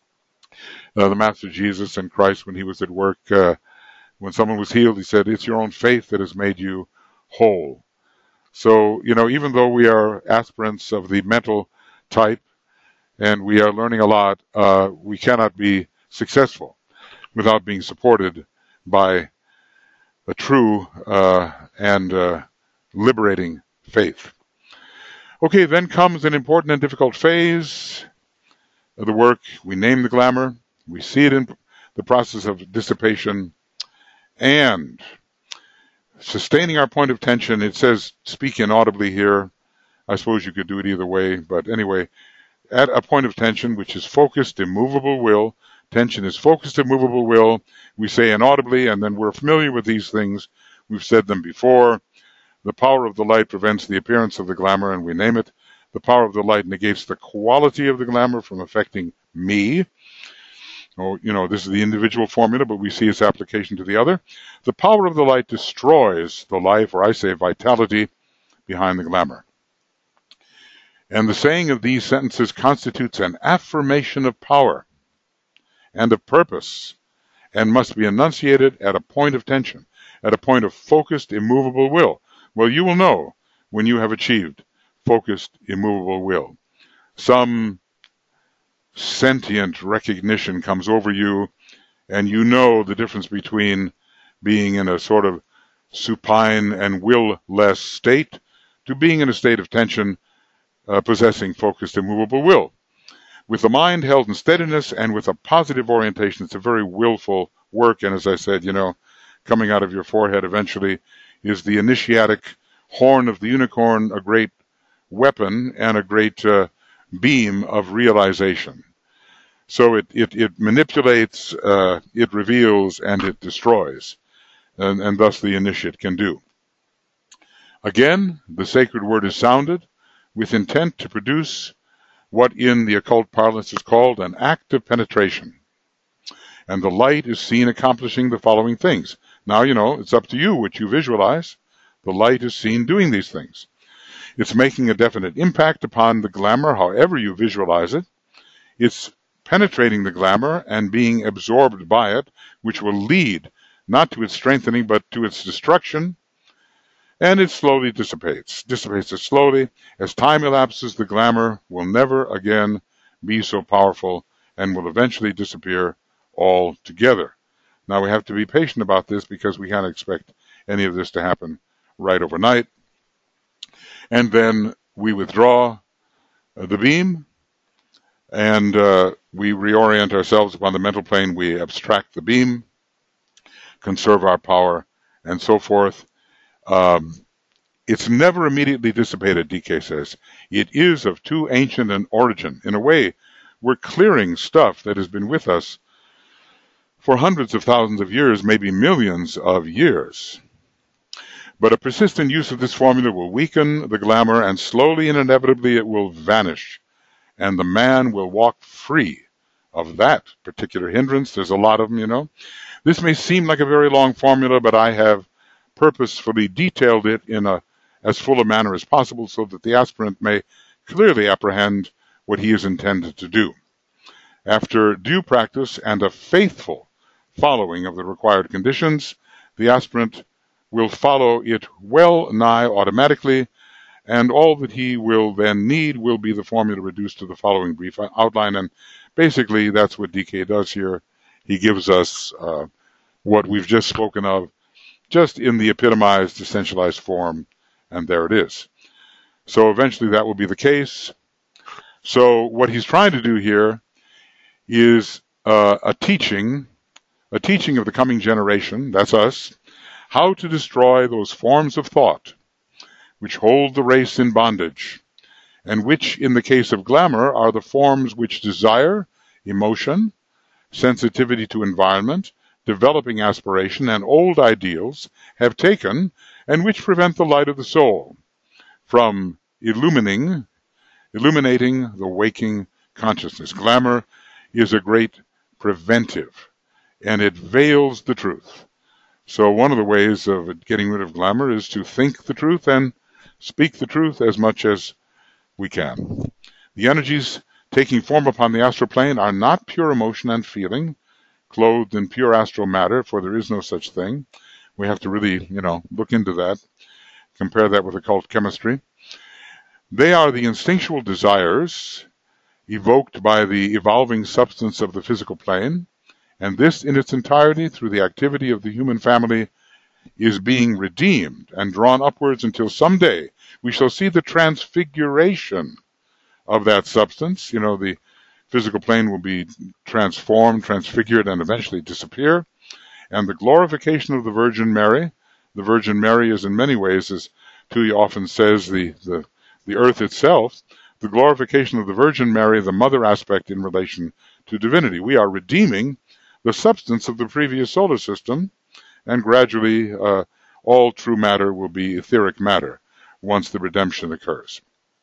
Master Jesus and Christ, when he was at work, when someone was healed, he said, "It's your own faith that has made you whole." So, even though we are aspirants of the mental type and we are learning a lot, we cannot be successful without being supported by a true and liberating faith. Okay, then comes an important and difficult phase of the work. We name the glamour. We see it in the process of dissipation and sustaining our point of tension. It says speak inaudibly here. I suppose you could do it either way, but anyway, at a point of tension, which is focused, immovable will. Tension is focused, immovable will. We say inaudibly, and then we're familiar with these things. We've said them before. The power of the light prevents the appearance of the glamour, and we name it. The power of the light negates the quality of the glamour from affecting me. This is the individual formula, but we see its application to the other. The power of the light destroys the life, or I say vitality, behind the glamour. And the saying of these sentences constitutes an affirmation of power and of purpose, and must be enunciated at a point of tension, at a point of focused, immovable will. Well, you will know when you have achieved focused, immovable will. Some sentient recognition comes over you, and you know the difference between being in a sort of supine and will-less state to being in a state of tension, possessing focused, immovable will. With the mind held in steadiness and with a positive orientation, it's a very willful work, and as I said, coming out of your forehead eventually is the initiatic horn of the unicorn, a great weapon and a great beam of realization. So it manipulates, it reveals, and it destroys, and thus the initiate can do. Again, the sacred word is sounded with intent to produce what in the occult parlance is called an act of penetration. And the light is seen accomplishing the following things. Now, it's up to you what you visualize. The light is seen doing these things. It's making a definite impact upon the glamour, however you visualize it. It's penetrating the glamour and being absorbed by it, which will lead not to its strengthening, but to its destruction. And it slowly dissipates it slowly. As time elapses, the glamour will never again be so powerful and will eventually disappear altogether. Now, we have to be patient about this because we can't expect any of this to happen right overnight. And then we withdraw the beam, and we reorient ourselves upon the mental plane. We abstract the beam, conserve our power, and so forth. It's never immediately dissipated, DK says. It is of too ancient an origin. In a way, we're clearing stuff that has been with us for hundreds of thousands of years, maybe millions of years. But a persistent use of this formula will weaken the glamour, and slowly and inevitably it will vanish, and the man will walk free of that particular hindrance. There's a lot of them, you know. This may seem like a very long formula, but I have purposefully detailed it in as full a manner as possible so that the aspirant may clearly apprehend what he is intended to do. After due practice and a faithful following of the required conditions, the aspirant will follow it well nigh automatically, and all that he will then need will be the formula reduced to the following brief outline. And basically, that's what DK does here. He gives us what we've just spoken of, just in the epitomized, essentialized form, and there it is. So eventually that will be the case. So what he's trying to do here is a teaching of the coming generation, that's us, how to destroy those forms of thought which hold the race in bondage, and which, in the case of glamour, are the forms which desire, emotion, sensitivity to environment, developing aspiration, and old ideals have taken, and which prevent the light of the soul from illuminating the waking consciousness. Glamour is a great preventive, and it veils the truth. So one of the ways of getting rid of glamour is to think the truth and speak the truth as much as we can. The energies taking form upon the astral plane are not pure emotion and feeling, clothed in pure astral matter, for there is no such thing. We have to really, look into that, compare that with occult chemistry. They are the instinctual desires evoked by the evolving substance of the physical plane, and this in its entirety, through the activity of the human family, is being redeemed and drawn upwards until someday we shall see the transfiguration of that substance. The physical plane will be transformed, transfigured, and eventually disappear. And the glorification of the Virgin Mary. The Virgin Mary is in many ways, as Tuya often says, the earth itself. The glorification of the Virgin Mary, the mother aspect in relation to divinity. We are redeeming the substance of the previous solar system, and gradually all true matter will be etheric matter once the redemption occurs.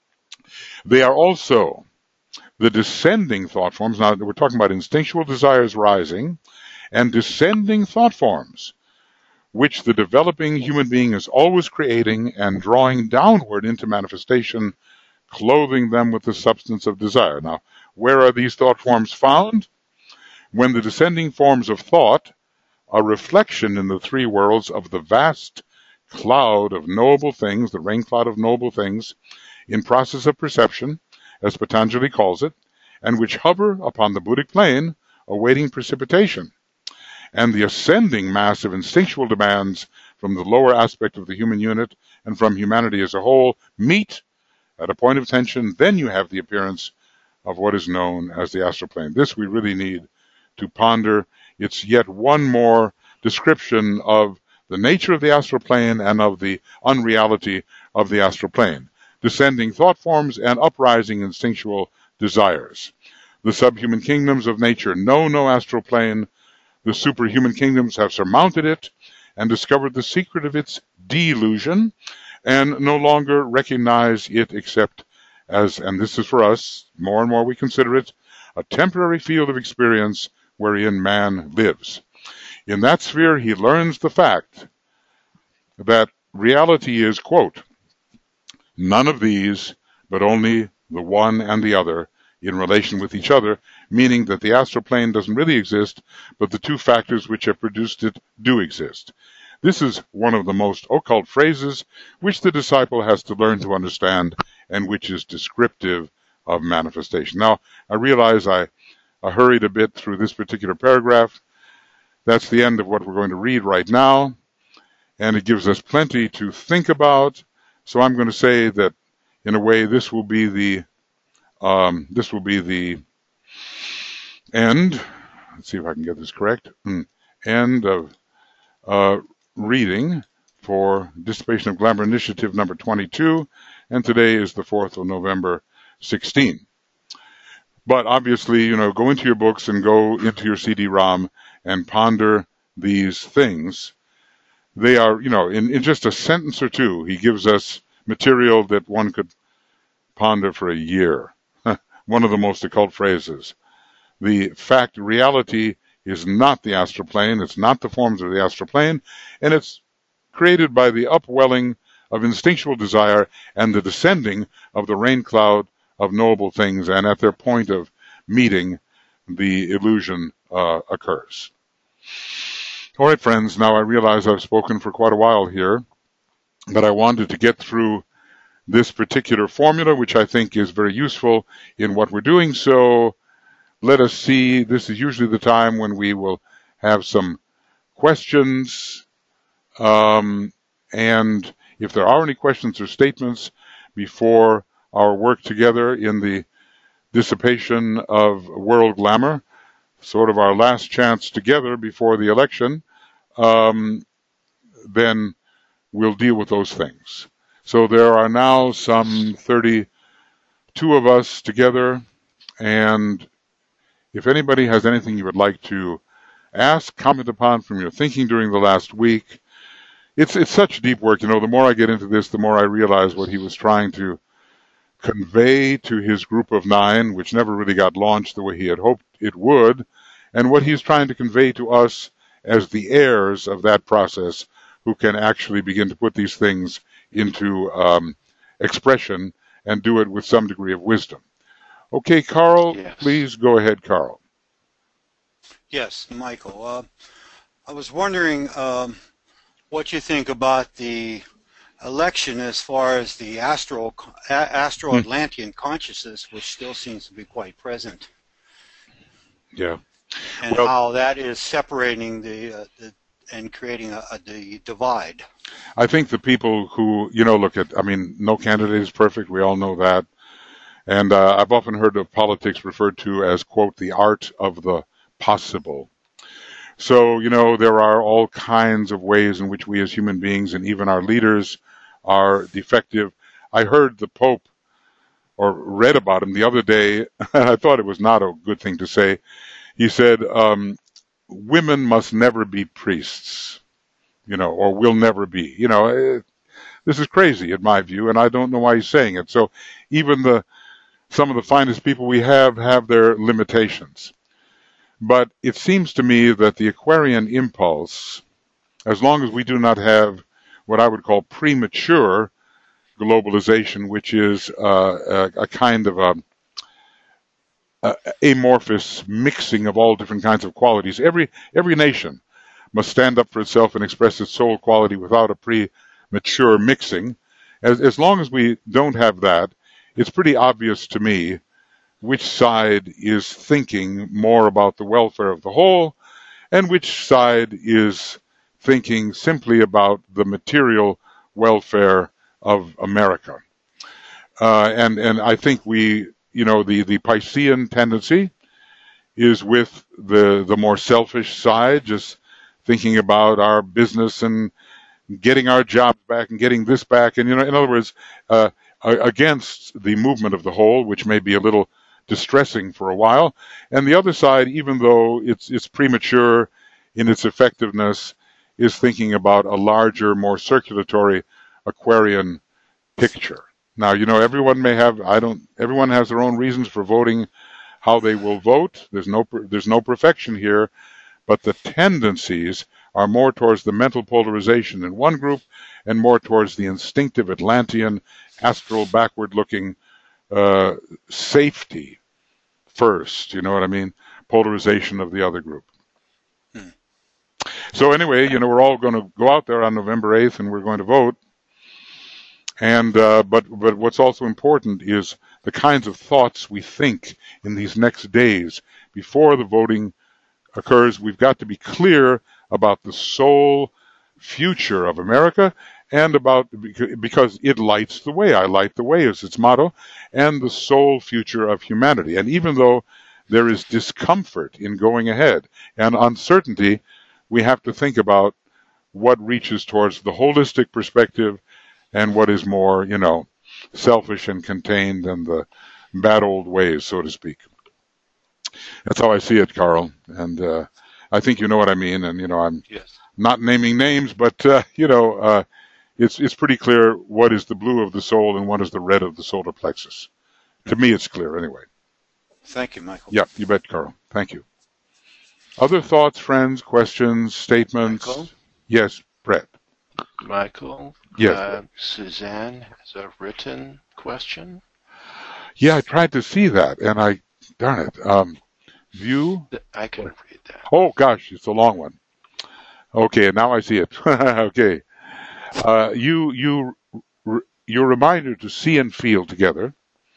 They are also the descending thought forms. Now, we're talking about instinctual desires rising and descending thought forms, which the developing human being is always creating and drawing downward into manifestation, clothing them with the substance of desire. Now, where are these thought forms found? When the descending forms of thought, a reflection in the three worlds of the vast cloud of knowable things, the rain cloud of knowable things, in process of perception, as Patanjali calls it, and which hover upon the Buddhic plane, awaiting precipitation. And the ascending mass of instinctual demands from the lower aspect of the human unit and from humanity as a whole meet at a point of tension. Then you have the appearance of what is known as the astral plane. This we really need to ponder. It's yet one more description of the nature of the astral plane and of the unreality of the astral plane. Descending thought forms and uprising instinctual desires. The subhuman kingdoms of nature know no astral plane. The superhuman kingdoms have surmounted it and discovered the secret of its delusion, and no longer recognize it except as, and this is for us, more and more we consider it, a temporary field of experience wherein man lives. In that sphere, he learns the fact that reality is, quote, none of these, but only the one and the other in relation with each other, meaning that the astral plane doesn't really exist, but the two factors which have produced it do exist. This is one of the most occult phrases which the disciple has to learn to understand and which is descriptive of manifestation. Now, I realize I hurried a bit through this particular paragraph. That's the end of what we're going to read right now, and it gives us plenty to think about. So I'm going to say that, in a way, this will be the end. Let's see if I can get this correct. End of reading for Dissipation of Glamour Initiative number 22, and today is the 4th of November, 16. But obviously, go into your books and go into your CD-ROM and ponder these things, they are, in just a sentence or two, he gives us material that one could ponder for a year. One of the most occult phrases. The reality is not the astral plane, it's not the forms of the astral plane, and it's created by the upwelling of instinctual desire and the descending of the rain cloud of knowable things, and at their point of meeting, the illusion occurs. All right, friends, now I realize I've spoken for quite a while here, but I wanted to get through this particular formula, which I think is very useful in what we're doing. So let us see. This is usually the time when we will have some questions. And if there are any questions or statements before our work together in the dissipation of world glamour, sort of our last chance together before the election, then we'll deal with those things. So there are now some 32 of us together, and if anybody has anything you would like to ask, comment upon from your thinking during the last week, it's such deep work. The more I get into this, the more I realize what he was trying to convey to his group of 9, which never really got launched the way he had hoped it would, and what he's trying to convey to us as the heirs of that process, who can actually begin to put these things into expression and do it with some degree of wisdom. Okay, Carl, yes. Please go ahead, Carl. Yes, Michael. I was wondering what you think about the election as far as the Astro-Atlantean consciousness, which still seems to be quite present. Yeah. And how that is separating and creating the divide. I think the people who, look at, no candidate is perfect. We all know that. And I've often heard of politics referred to as, quote, the art of the possible. So, there are all kinds of ways in which we as human beings and even our leaders are defective. I heard the Pope, or read about him the other day, and I thought it was not a good thing to say. He said, women must never be priests, or will never be. This is crazy in my view, and I don't know why he's saying it. So even some of the finest people we have their limitations. But it seems to me that the Aquarian impulse, as long as we do not have what I would call premature globalization, which is a kind of amorphous mixing of all different kinds of qualities. Every nation must stand up for itself and express its soul quality without a premature mixing. As long as we don't have that, it's pretty obvious to me which side is thinking more about the welfare of the whole and which side is thinking simply about the material welfare of America. And I think the Piscean tendency is with the more selfish side, just thinking about our business and getting our jobs back and getting this back. And, in other words, against the movement of the whole, which may be a little distressing for a while. And the other side, even though it's premature in its effectiveness, is thinking about a larger, more circulatory Aquarian picture. Now, everyone everyone has their own reasons for voting how they will vote. There's no perfection here, but the tendencies are more towards the mental polarization in one group and more towards the instinctive Atlantean, astral, backward-looking safety first, you know what I mean? Polarization of the other group. So anyway, we're all going to go out there on November 8th and we're going to vote. And but what's also important is the kinds of thoughts we think in these next days before the voting occurs. We've got to be clear about the sole future of America and because it lights the way. I light the way is its motto, and the sole future of humanity. And even though there is discomfort in going ahead and uncertainty, we have to think about what reaches towards the holistic perspective and what is more, selfish and contained and the bad old ways, so to speak. That's how I see it, Carl. And I think you know what I mean, and I'm Yes. not naming names, but it's pretty clear what is the blue of the soul and what is the red of the solar plexus. To me, it's clear anyway. Thank you, Michael. Yeah, you bet, Carl. Thank you. Other thoughts, friends, questions, statements? Michael? Yes, Brett. Michael? Yes. Suzanne has a written question. Yeah, I tried to see that, and darn it. View? I can read that. Oh, gosh, it's a long one. Okay, now I see it. Okay. Your reminder to see and feel together.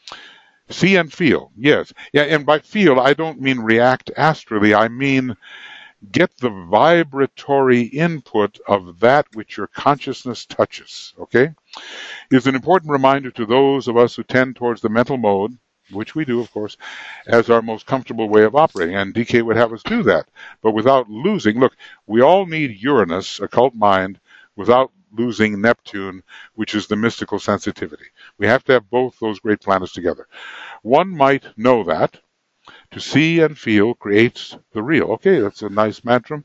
See and feel, yes. Yeah, and by feel, I don't mean react astrally. I mean get the vibratory input of that which your consciousness touches, okay? It's an important reminder to those of us who tend towards the mental mode, which we do, of course, as our most comfortable way of operating. And DK would have us do that, but without losing. Look, we all need Uranus, occult mind, without losing Neptune, which is the mystical sensitivity. We have to have both those great planets together. One might know that. To see and feel creates the real. Okay, that's a nice mantra.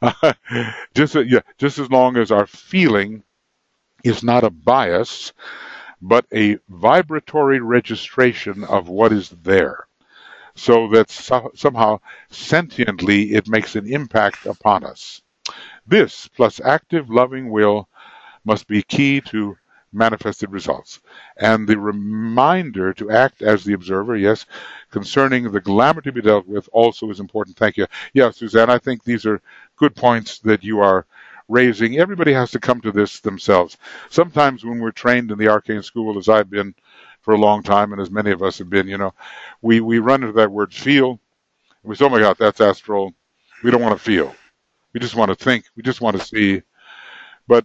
Just as long as our feeling is not a bias, but a vibratory registration of what is there, so that somehow sentiently it makes an impact upon us. This, plus active, loving will, must be key to manifested results. And the reminder to act as the observer, yes, concerning the glamour to be dealt with also is important. Thank you. Yeah, Suzanne, I think these are good points that you are raising. Everybody has to come to this themselves. Sometimes when we're trained in the arcane school, as I've been for a long time, and as many of us have been, we run into that word feel. We say, oh my God, that's astral. We don't want to feel. We just want to think. We just want to see. But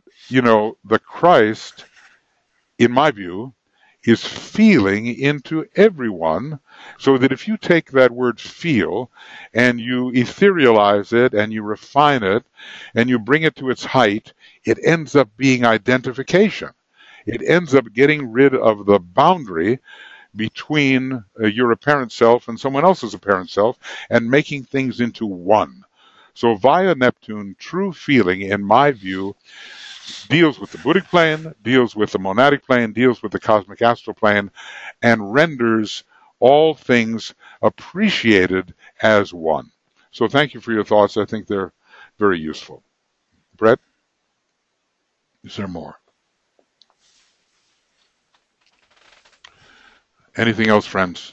the Christ, in my view, is feeling into everyone, so that if you take that word feel and you etherealize it and you refine it and you bring it to its height, it ends up being identification. It ends up getting rid of the boundary between your apparent self and someone else's apparent self and making things into one. So via Neptune, true feeling, in my view, deals with the Buddhic plane, deals with the monadic plane, deals with the cosmic astral plane, and renders all things appreciated as one. So thank you for your thoughts. I think they're very useful. Brett, is there more? Anything else, friends?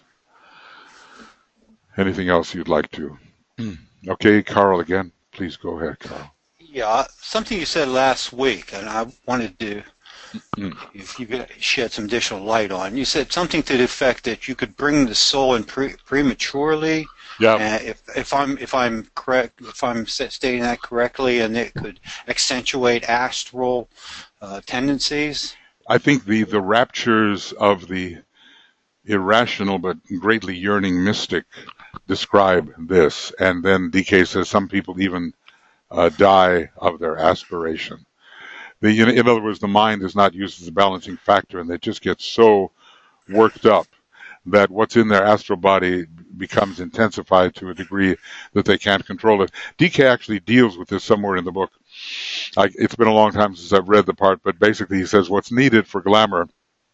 Anything else you'd like to? Okay, Carl again. Please go ahead, Carl. Yeah, something you said last week, and I wanted to, if you could shed some additional light on. You said something to the effect that you could bring the soul in prematurely. Yeah. If I'm correct, if I'm stating that correctly, and it could accentuate astral tendencies. I think the raptures of the irrational but greatly yearning mystic describe this, and then DK says some people even die of their aspiration. In other words, the mind is not used as a balancing factor, and they just get so worked up that what's in their astral body becomes intensified to a degree that they can't control it. DK actually deals with this somewhere in the book. It's been a long time since I've read the part, but basically he says what's needed for glamour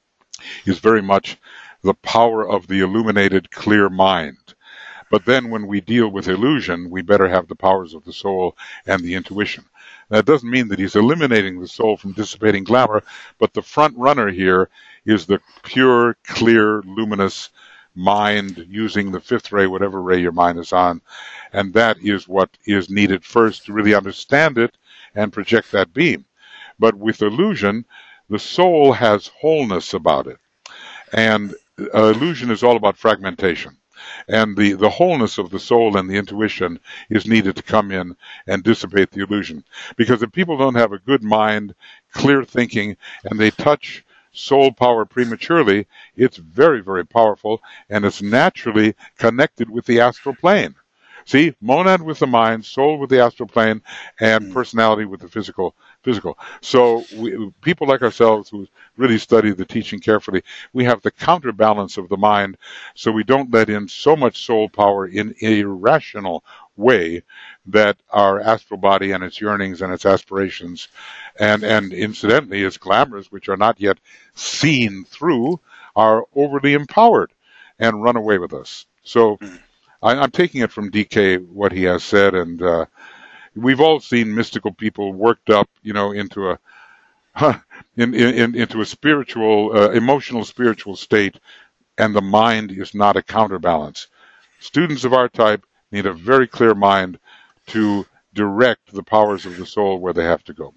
is very much the power of the illuminated, clear mind. But then when we deal with illusion, we better have the powers of the soul and the intuition. That doesn't mean that he's eliminating the soul from dissipating glamour, but the front runner here is the pure, clear, luminous mind using the fifth ray, whatever ray your mind is on. And that is what is needed first to really understand it and project that beam. But with illusion, the soul has wholeness about it. And illusion is all about fragmentation. And the wholeness of the soul and the intuition is needed to come in and dissipate the illusion. Because if people don't have a good mind, clear thinking, and they touch soul power prematurely, it's very, very powerful, and it's naturally connected with the astral plane. See, monad with the mind, soul with the astral plane, and personality with the physical. So people like ourselves who really study the teaching carefully, we have the counterbalance of the mind, so we don't let in so much soul power in irrational way that our astral body and its yearnings and its aspirations and incidentally its glamours, which are not yet seen through, are overly empowered and run away with us. So I'm taking it from DK, what he has said, and we've all seen mystical people worked up, into a spiritual, emotional spiritual state, and the mind is not a counterbalance. Students of our type need a very clear mind to direct the powers of the soul where they have to go.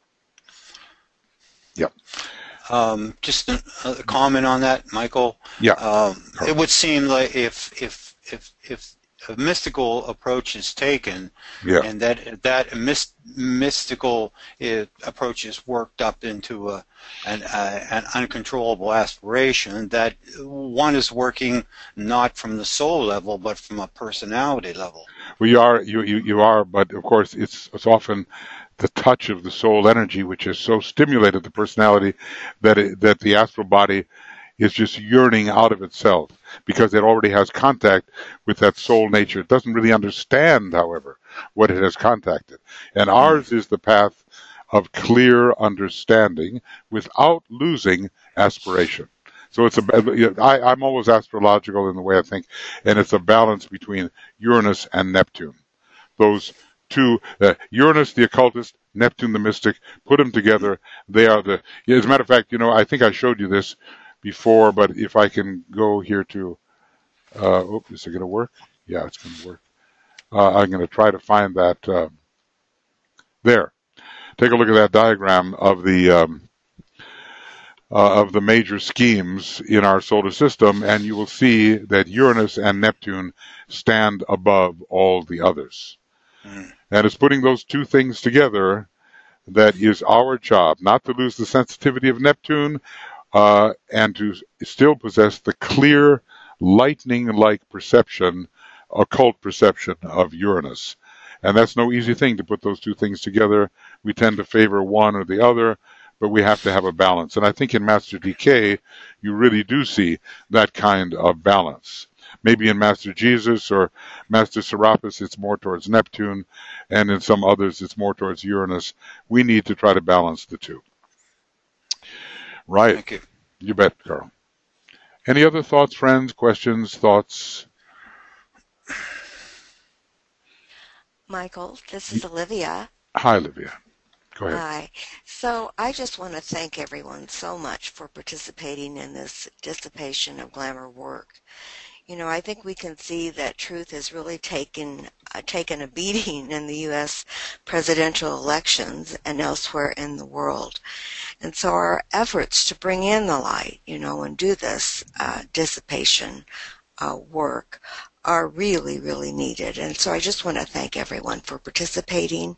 Yep. Just a comment on that, Michael. Yeah. It would seem like if a mystical approach is taken, Yeah. and that mystical approach is worked up into an uncontrollable aspiration, that one is working not from the soul level but from a personality level. Well, you are, but of course it's often the touch of the soul energy which has so stimulated the personality that the astral body is just yearning out of itself because it already has contact with that soul nature. It doesn't really understand, however, what it has contacted. And ours is the path of clear understanding without losing aspiration. So I'm always astrological in the way I think, and it's a balance between Uranus and Neptune. Those two, Uranus the occultist, Neptune the mystic, put them together. They are as a matter of fact, I think I showed you this before, but if I can go here to, is it going to work? Yeah, it's going to work. I'm going to try to find that. There. Take a look at that diagram of the major schemes in our solar system, and you will see that Uranus and Neptune stand above all the others. And it's putting those two things together that is our job, not to lose the sensitivity of Neptune, and to still possess the clear, lightning-like perception, occult perception of Uranus. And that's no easy thing to put those two things together. We tend to favor one or the other, but we have to have a balance. And I think in Master DK, you really do see that kind of balance. Maybe in Master Jesus or Master Serapis, it's more towards Neptune, and in some others, it's more towards Uranus. We need to try to balance the two. Right. Thank you. You bet, Carl. Any other thoughts, friends, questions, thoughts? Michael, this is Olivia. Hi, Olivia. Go ahead. Hi. So I just want to thank everyone so much for participating in this dissipation of glamour work. I think we can see that truth has really taken a beating in the U.S. presidential elections and elsewhere in the world. And so our efforts to bring in the light, and do this dissipation work are really, really needed. And so I just want to thank everyone for participating.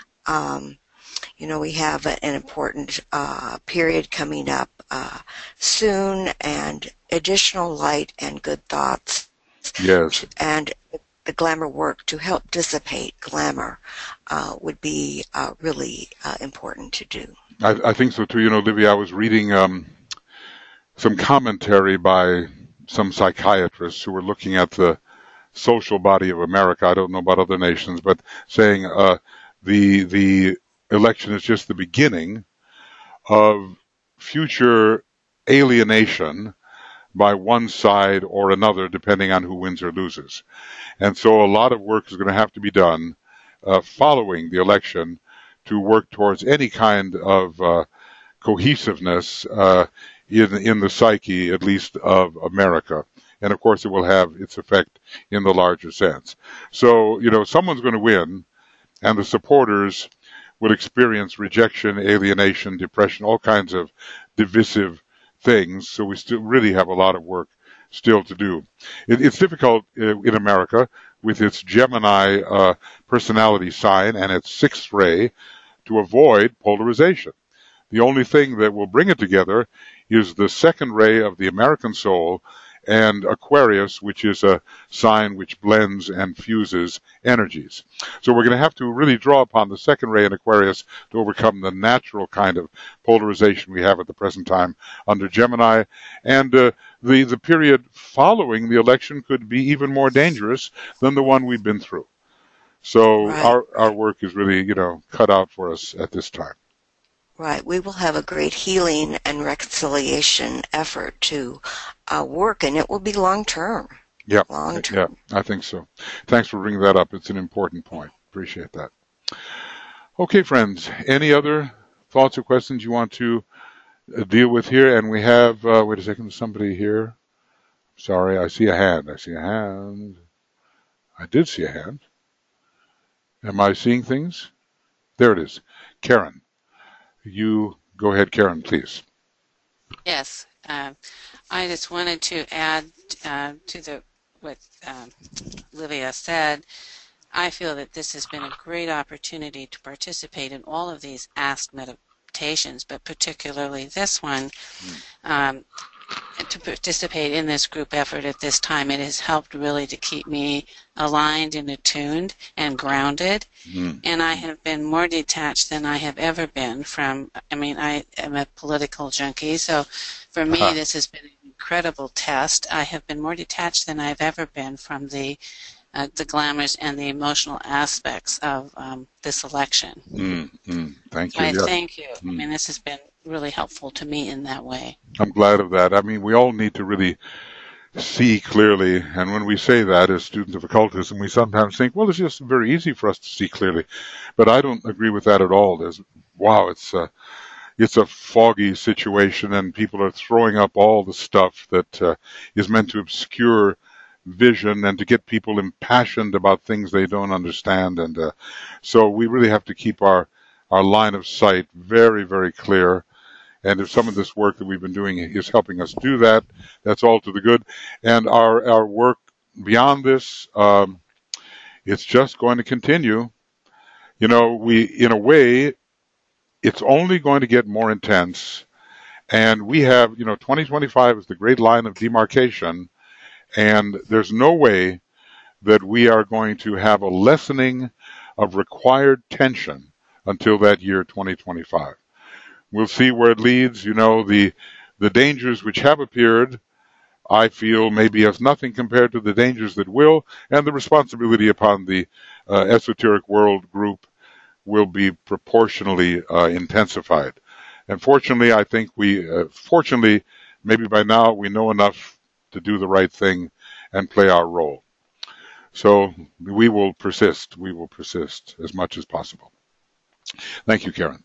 We have an important period coming up soon, and additional light and good thoughts. Yes. And the glamour work to help dissipate glamour would be really important to do. I think so too. Olivia, I was reading some commentary by some psychiatrists who were looking at the social body of America. I don't know about other nations, but saying the election is just the beginning of future alienation by one side or another, depending on who wins or loses. And so a lot of work is going to have to be done following the election to work towards any kind of cohesiveness in the psyche, at least of America. And of course, it will have its effect in the larger sense. So, someone's going to win, and the supporters will experience rejection, alienation, depression, all kinds of divisive things. So we still really have a lot of work still to do. It's difficult in America with its Gemini personality sign and its sixth ray to avoid polarization. The only thing that will bring it together is the second ray of the American soul and Aquarius, which is a sign which blends and fuses energies. So we're going to have to really draw upon the second ray in Aquarius to overcome the natural kind of polarization we have at the present time under Gemini. And the period following the election could be even more dangerous than the one we've been through. So Right. our work is really, cut out for us at this time. Right. We will have a great healing and reconciliation effort to work, and it will be long term. Yeah, Long yeah, term. I think so. Thanks for bringing that up. It's an important point. Appreciate that. Okay, friends, any other thoughts or questions you want to deal with here? And we have, wait a second, somebody here. Sorry, I see a hand. I see a hand. I did see a hand. Am I seeing things? There it is. Karen, you go ahead, Karen, please. Yes, I just wanted to add to what Livia said. I feel that this has been a great opportunity to participate in all of these asked meditations, but particularly this one, to participate in this group effort at this time. It has helped really to keep me aligned and attuned and grounded. And I have been more detached than I have ever been from, I am a political junkie, so for me this has been an incredible test. I have been more detached than I've ever been from the glamours and the emotional aspects of this election. Thank So you. I Yes. thank you. This has been really helpful to me in that way. I'm glad of that. We all need to really see clearly, and when we say that as students of occultism, we sometimes think, well, it's just very easy for us to see clearly, but I don't agree with that at all. It's a foggy situation, and people are throwing up all the stuff that is meant to obscure vision and to get people impassioned about things they don't understand, and so we really have to keep our line of sight very, very clear. And if some of this work that we've been doing is helping us do that, that's all to the good. And our work beyond this, it's just going to continue. In a way, it's only going to get more intense. And we have, 2025 is the great line of demarcation. And there's no way that we are going to have a lessening of required tension until that year 2025. We'll see where it leads. The dangers which have appeared, I feel, may be as nothing compared to the dangers that will, and the responsibility upon the esoteric world group will be proportionally intensified. And fortunately, I think fortunately, maybe by now we know enough to do the right thing and play our role. So we will persist. We will persist as much as possible. Thank you, Karen.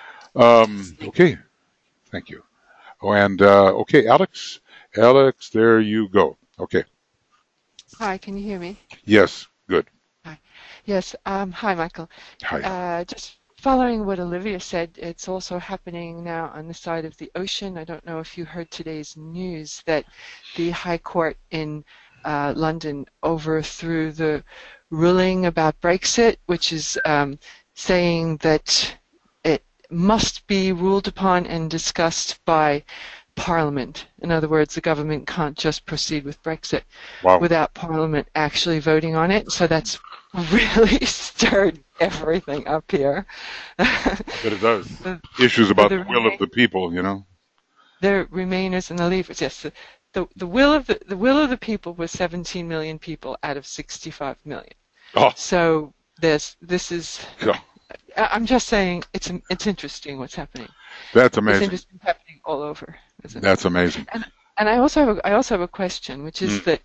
Okay, thank you. Oh, and okay, Alex, there you go. Okay. Hi, can you hear me? Yes, good. Hi. Yes, hi, Michael. Hi. Just following what Olivia said, it's also happening now on the side of the ocean. I don't know if you heard today's news that the High Court in London overthrew the ruling about Brexit, which is saying that it must be ruled upon and discussed by Parliament. In other words, the government can't just proceed with Brexit without Parliament actually voting on it. So that's really stirred everything up here. But it does. Issues about the will of the people, The Remainers and the Leavers. Yes, the will of the people was 17 million people out of 65 million. Oh. So this is. Yeah. I'm just saying it's interesting what's happening. That's amazing. It's interesting happening all over. That's amazing. And I also have a question, which is that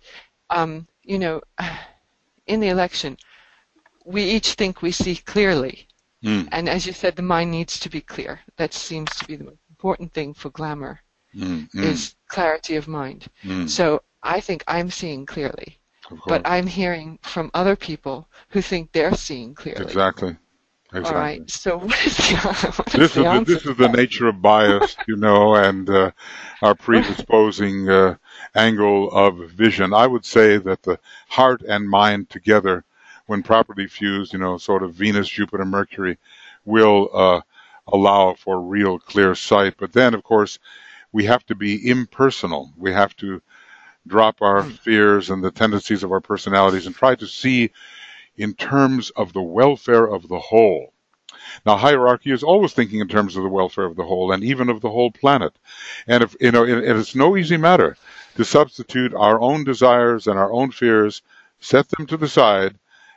in the election, we each think we see clearly, and as you said, the mind needs to be clear. That seems to be the most important thing for glamour, is clarity of mind. So I think I'm seeing clearly, but I'm hearing from other people who think they're seeing clearly. Exactly. All right. So what is the answer? This is the nature of bias, and our predisposing angle of vision. I would say that the heart and mind together, when properly fused, sort of Venus, Jupiter, Mercury, will allow for real clear sight. But then, of course, we have to be impersonal. We have to drop our fears and the tendencies of our personalities and try to see in terms of the welfare of the whole. Now, hierarchy is always thinking in terms of the welfare of the whole and even of the whole planet. And if it's no easy matter to substitute our own desires and our own fears, set them to the side,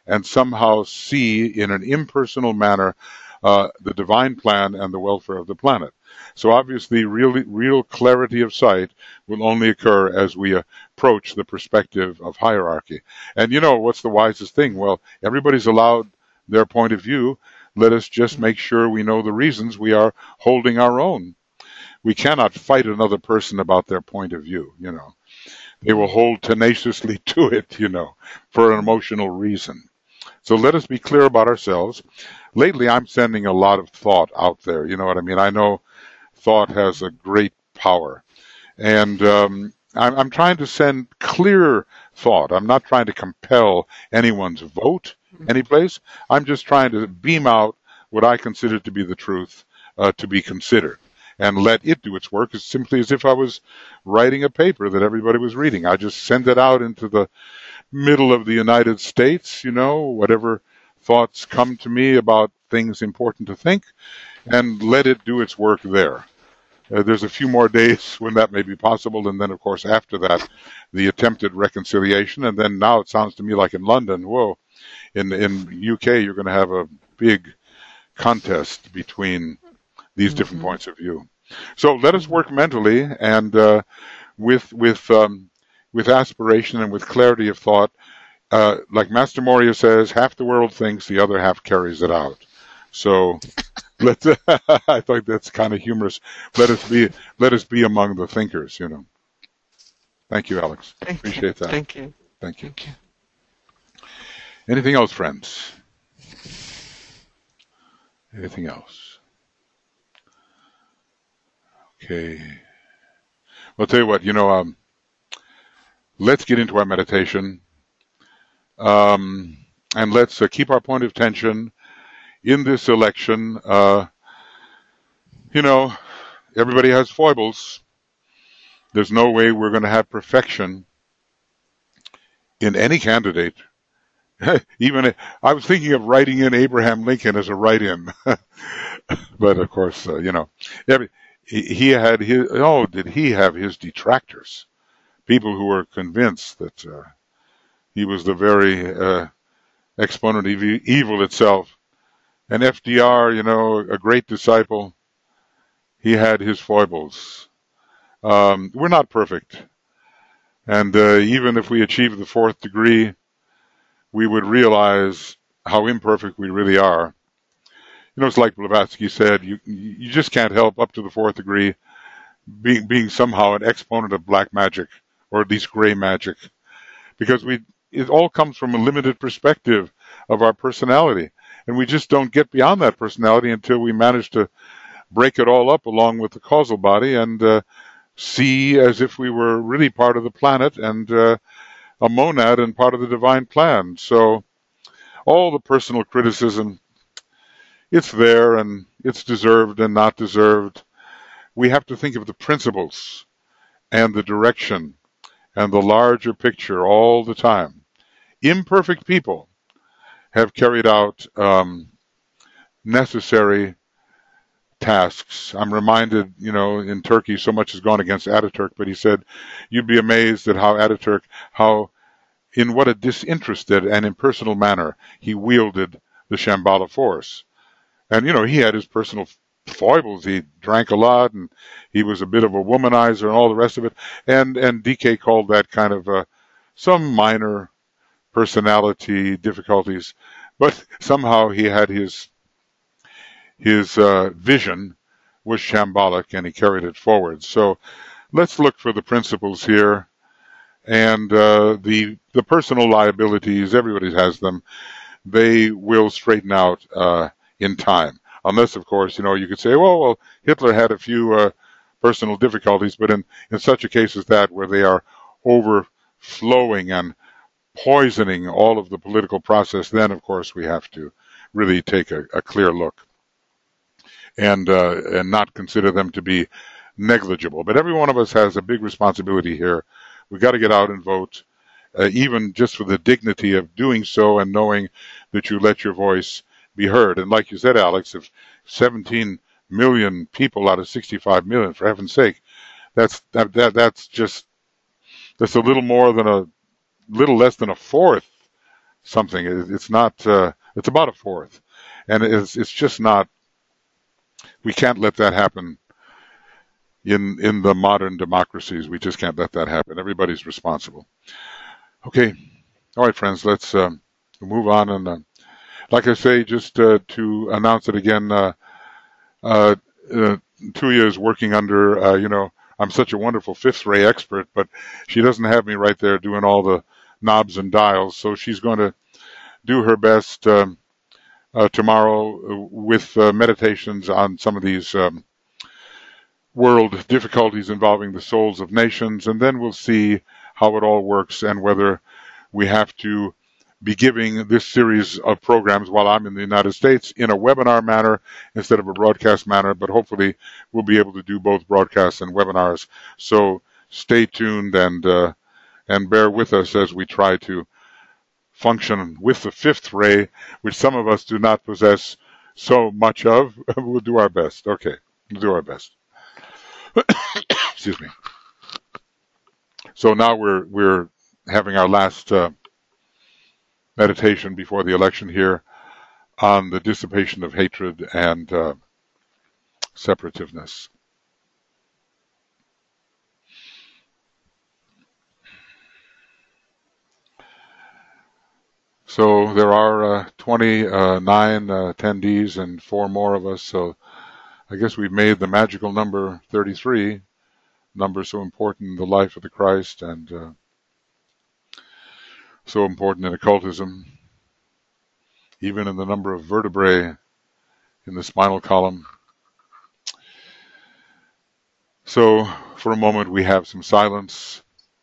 and somehow see in an impersonal manner the divine plan and the welfare of the planet. So obviously, real clarity of sight will only occur as we approach the perspective of hierarchy. And what's the wisest thing? Well, everybody's allowed their point of view. Let us just make sure we know the reasons we are holding our own. We cannot fight another person about their point of view. They will hold tenaciously to it, for an emotional reason. So let us be clear about ourselves. Lately, I'm sending a lot of thought out there. You know what I mean? I know thought has a great power. And I'm trying to send clear thought. I'm not trying to compel anyone's vote anyplace. I'm just trying to beam out what I consider to be the truth to be considered and let it do its work as simply as if I was writing a paper that everybody was reading. I just send it out into the middle of the United States, whatever thoughts come to me about things important to think, and let it do its work there. There's a few more days when that may be possible, and then, of course, after that, the attempted reconciliation, and then now it sounds to me like in London, whoa, in UK, you're going to have a big contest between these different points of view. So let us work mentally and with aspiration and with clarity of thought. Like Master Moria says, half the world thinks, the other half carries it out. So let's. I think that's kind of humorous. Let us be among the thinkers. Thank you, Alex. Appreciate that. Thank you. Thank you. Anything else, friends? Anything else? Okay. Well, I'll tell you what. Let's get into our meditation, and let's keep our point of tension in this election. Everybody has foibles. There's no way we're going to have perfection in any candidate. Even I was thinking of writing in Abraham Lincoln as a write-in, but of course, he had his. Oh, did he have his detractors? People who were convinced that he was the very exponent of evil itself. And FDR, a great disciple, he had his foibles. We're not perfect. And even if we achieve the fourth degree, we would realize how imperfect we really are. It's like Blavatsky said, you just can't help up to the fourth degree being somehow an exponent of black magic, or at least gray magic, because it all comes from a limited perspective of our personality. And we just don't get beyond that personality until we manage to break it all up along with the causal body and see as if we were really part of the planet and a monad and part of the divine plan. So all the personal criticism, it's there and it's deserved and not deserved. We have to think of the principles and the direction and the larger picture all the time. Imperfect people have carried out necessary tasks. I'm reminded, in Turkey, so much has gone against Ataturk, but he said, you'd be amazed at how Ataturk, in what a disinterested and impersonal manner he wielded the Shambhala force. And, he had his personal foibles. He drank a lot, and he was a bit of a womanizer and all the rest of it. And DK called that kind of some minor personality difficulties, but somehow he had his vision was shambolic and he carried it forward. So let's look for the principles here, and the personal liabilities, everybody has them. They will straighten out in time, unless, of course, you could say, well, Hitler had a few personal difficulties, but in such a case as that, where they are overflowing and poisoning all of the political process, then, of course, we have to really take a clear look and not consider them to be negligible. But every one of us has a big responsibility here. We've got to get out and vote, even just for the dignity of doing so and knowing that you let your voice be heard. And like you said, Alex, if 17 million people out of 65 million, for heaven's sake, that's a little less than a fourth something. It's not. It's about a fourth, and it's just not. We can't let that happen in the modern democracies. We just can't let that happen. Everybody's responsible. Okay, all right, friends. Let's move on. And like I say, just to announce it again, Tuya is working under. I'm such a wonderful fifth ray expert, but she doesn't have me right there doing all the knobs and dials. So she's going to do her best tomorrow with meditations on some of these world difficulties involving the souls of nations, and then we'll see how it all works and whether we have to be giving this series of programs while I'm in the United States in a webinar manner instead of a broadcast manner, but hopefully we'll be able to do both broadcasts and webinars. So stay tuned and bear with us as we try to function with the fifth ray, which some of us do not possess so much of. We'll do our best. Okay, we'll do our best. Excuse me. So now we're having our last meditation before the election here on the dissipation of hatred and separativeness. So there are 29 attendees and 4 more of us. So I guess we've made the magical number 33, number so important in the life of the Christ and so important in occultism, even in the number of vertebrae in the spinal column. So for a moment we have some silence.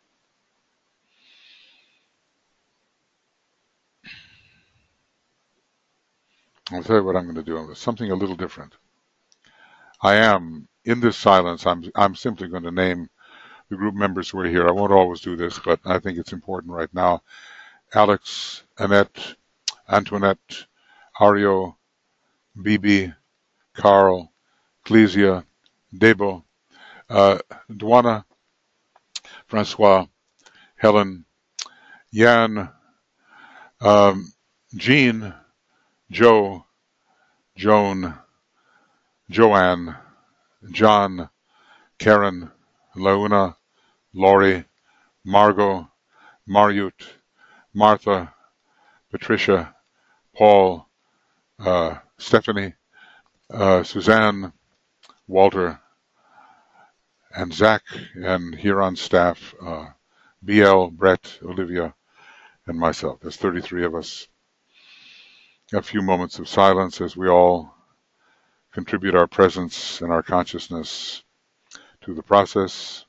I'll tell you what I'm going to do. Something a little different. I am, in this silence, I'm simply going to name the group members who are here. I won't always do this, but I think it's important right now. Alex, Annette, Antoinette, Ario, Bibi, Carl, Clesia, Debo, Duana, Francois, Helen, Jan, Jean, Joe, Joan, Joanne, John, Karen, Launa, Laurie, Margot, Mariut, Martha, Patricia, Paul, Stephanie, Suzanne, Walter, and Zach, and here on staff, BL, Brett, Olivia, and myself. There's 33 of us. A few moments of silence as we all contribute our presence and our consciousness to the process.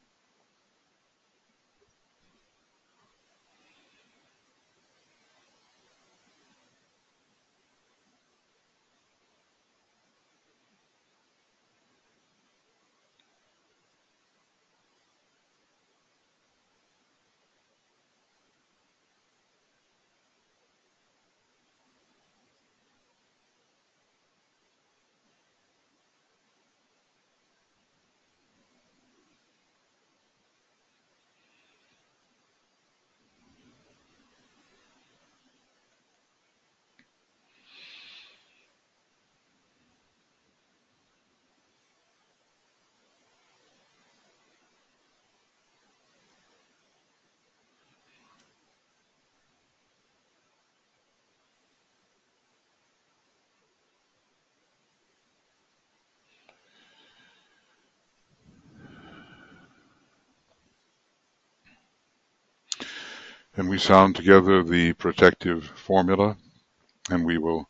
And we sound together the protective formula, and we will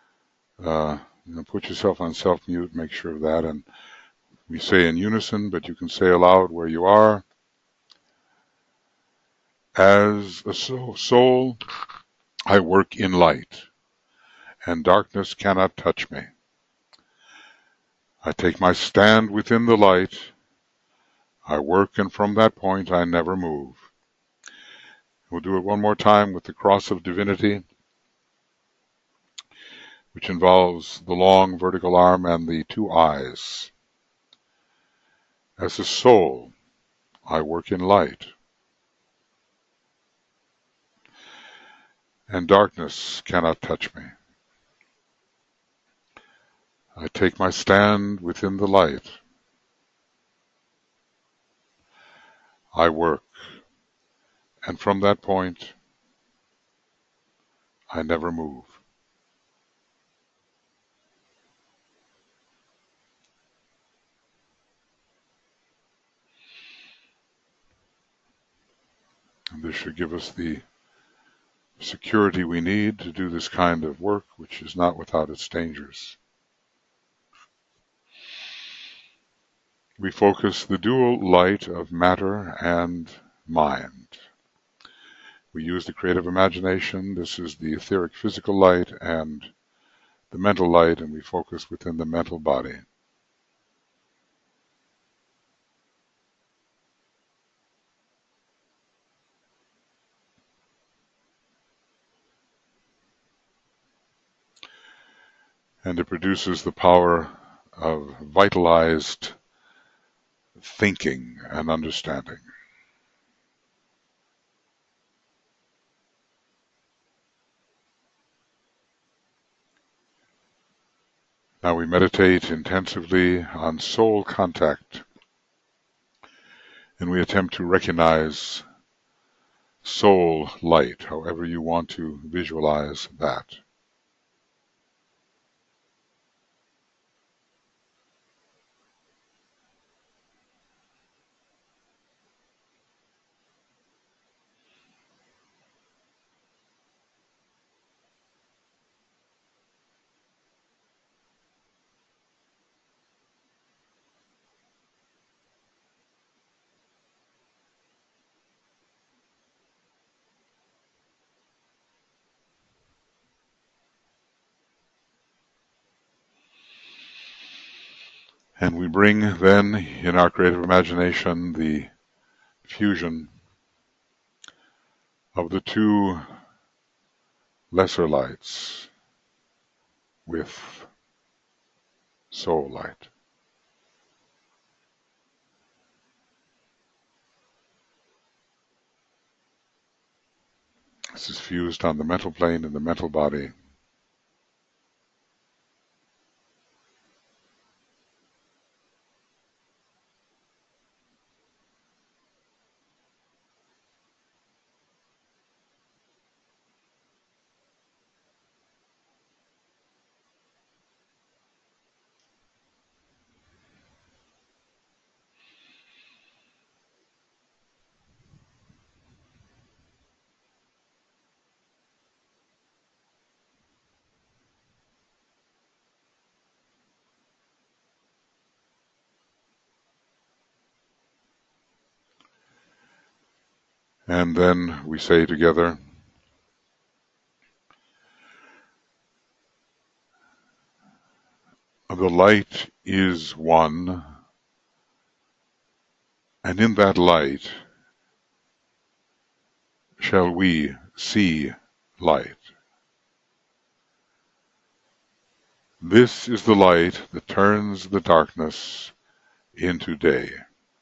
put yourself on self-mute, make sure of that, and we say in unison, but you can say aloud where you are. As a soul, I work in light, and darkness cannot touch me. I take my stand within the light. I work, and from that point I never move. We'll do it one more time with the cross of divinity, which involves the long vertical arm and the 2 eyes. As a soul, I work in light. and darkness cannot touch me. I take my stand within the light. I work, and from that point, I never move. And this should give us the security we need to do this kind of work, which is not without its dangers. We focus the dual light of matter and mind. We use the creative imagination. This is the etheric physical light and the mental light, and we focus within the mental body. And it produces the power of vitalized thinking and understanding. Now we meditate intensively on soul contact, and we attempt to recognize soul light, however you want to visualize that. And we bring then, in our creative imagination, the fusion of the two lesser lights with soul light. This is fused on the mental plane in the mental body. And then we say together, the light is one, and in that light shall we see light. This is the light that turns the darkness into day.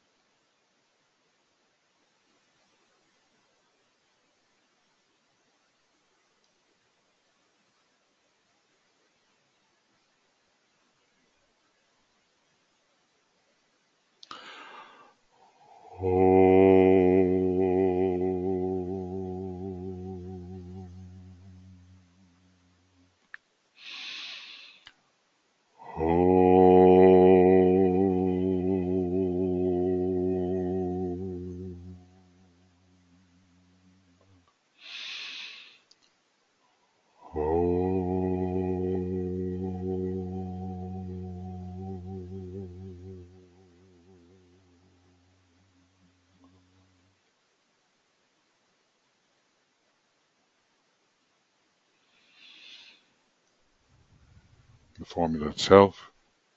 The formula itself.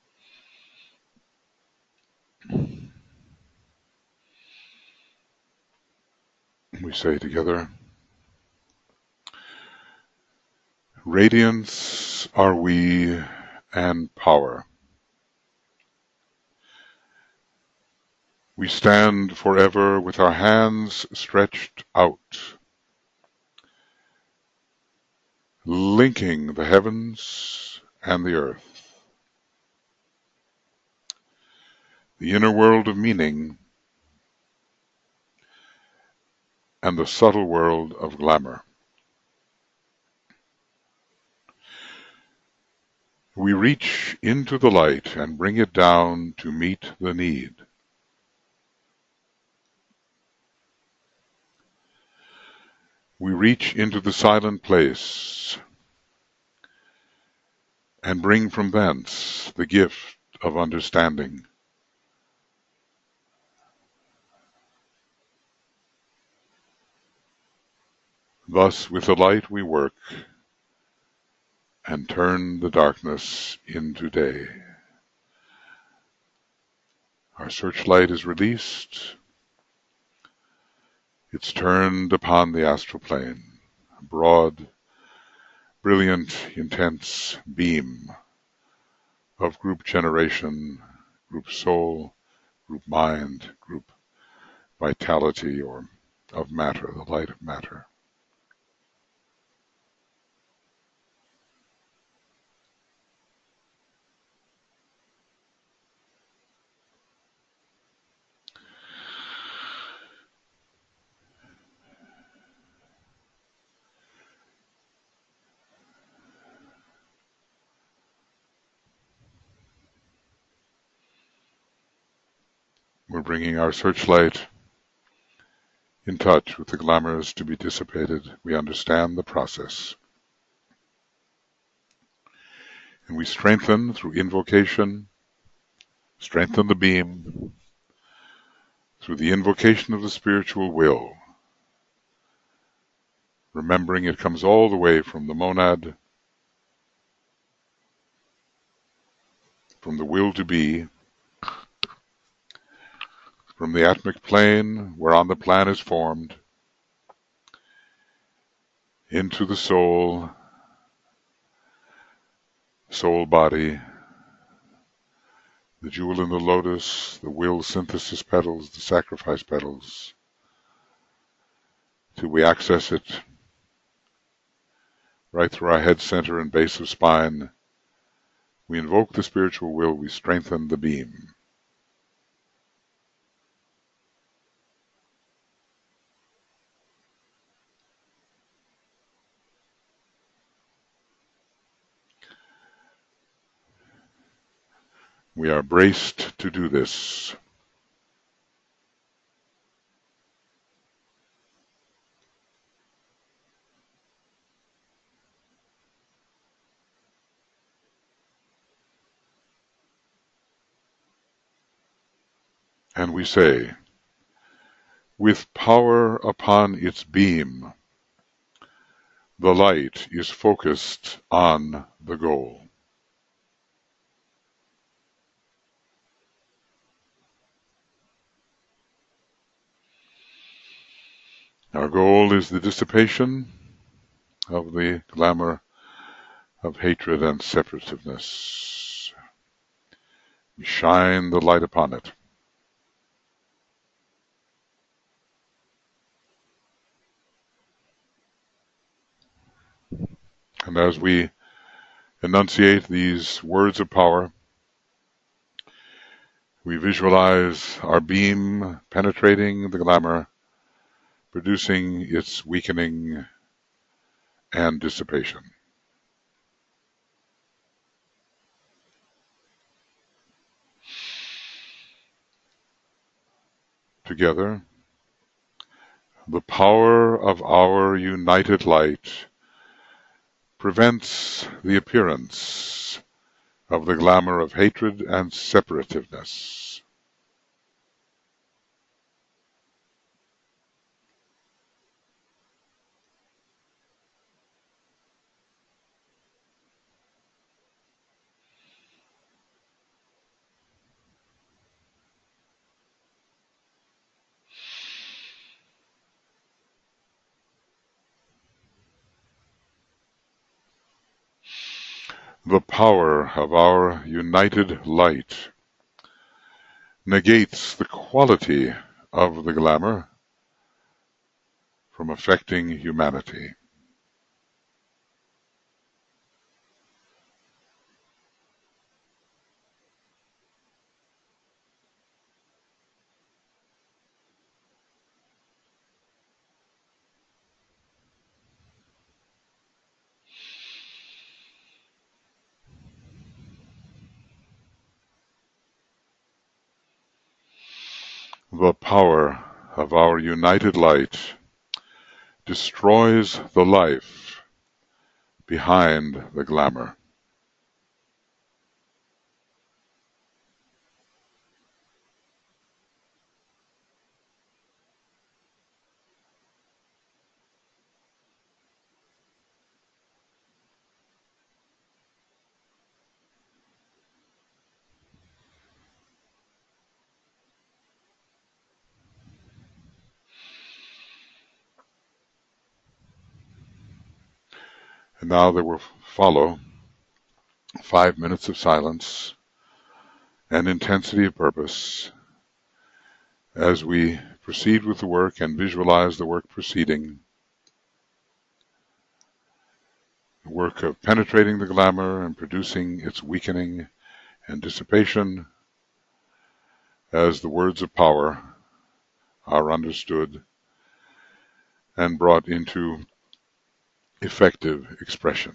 We say together, radiance are we and power. We stand forever with our hands stretched out. linking the heavens and the earth, the inner world of meaning and the subtle world of glamour. We reach into the light and bring it down to meet the need. We reach into the silent place and bring from thence the gift of understanding. Thus with the light we work and turn the darkness into day. Our searchlight is released. It's turned upon the astral plane, a broad, brilliant, intense beam of group generation, group soul, group mind, group vitality, or of matter, the light of matter. We're bringing our searchlight in touch with the glamours to be dissipated. We understand the process. And we strengthen through invocation, strengthen the beam through the invocation of the spiritual will, remembering it comes all the way from the monad, from the will to be, from the atmic plane whereon the plan is formed, into the soul, soul body, the jewel in the lotus, the will synthesis petals, the sacrifice petals, till we access it right through our head center and base of spine. We invoke the spiritual will, we strengthen the beam. We are braced to do this. And we say, with power upon its beam, the light is focused on the goal. Our goal is the dissipation of the glamour of hatred and separativeness. We shine the light upon it. And as we enunciate these words of power, we visualize our beam penetrating the glamour, producing its weakening and dissipation. Together, the power of our united light prevents the appearance of the glamour of hatred and separativeness. The power of our united light negates the quality of the glamour from affecting humanity. The power of our united light destroys the life behind the glamour. And now there will follow 5 minutes of silence and intensity of purpose as we proceed with the work and visualize the work proceeding, the work of penetrating the glamour and producing its weakening and dissipation as the words of power are understood and brought into effective expression.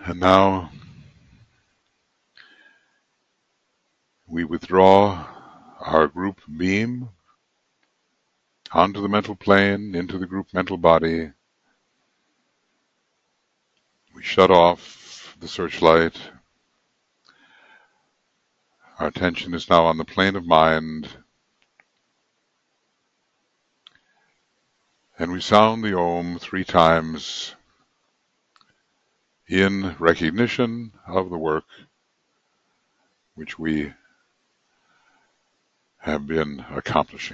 And now we withdraw our group beam onto the mental plane, into the group mental body. We shut off the searchlight. Our attention is now on the plane of mind. And we sound the Om 3 times in recognition of the work which we have been accomplishing.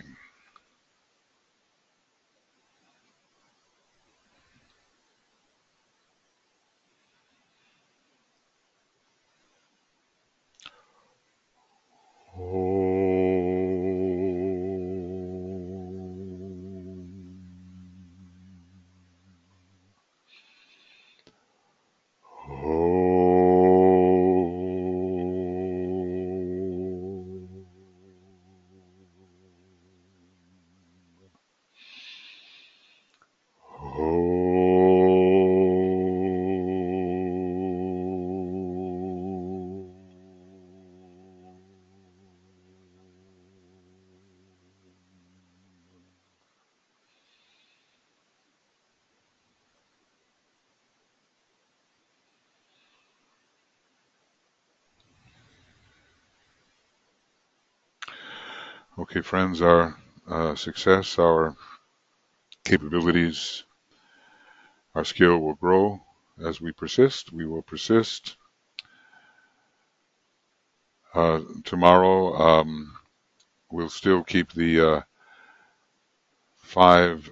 Okay, friends, our success, our capabilities, our skill will grow as we persist. We will persist. Tomorrow, we'll still keep the 5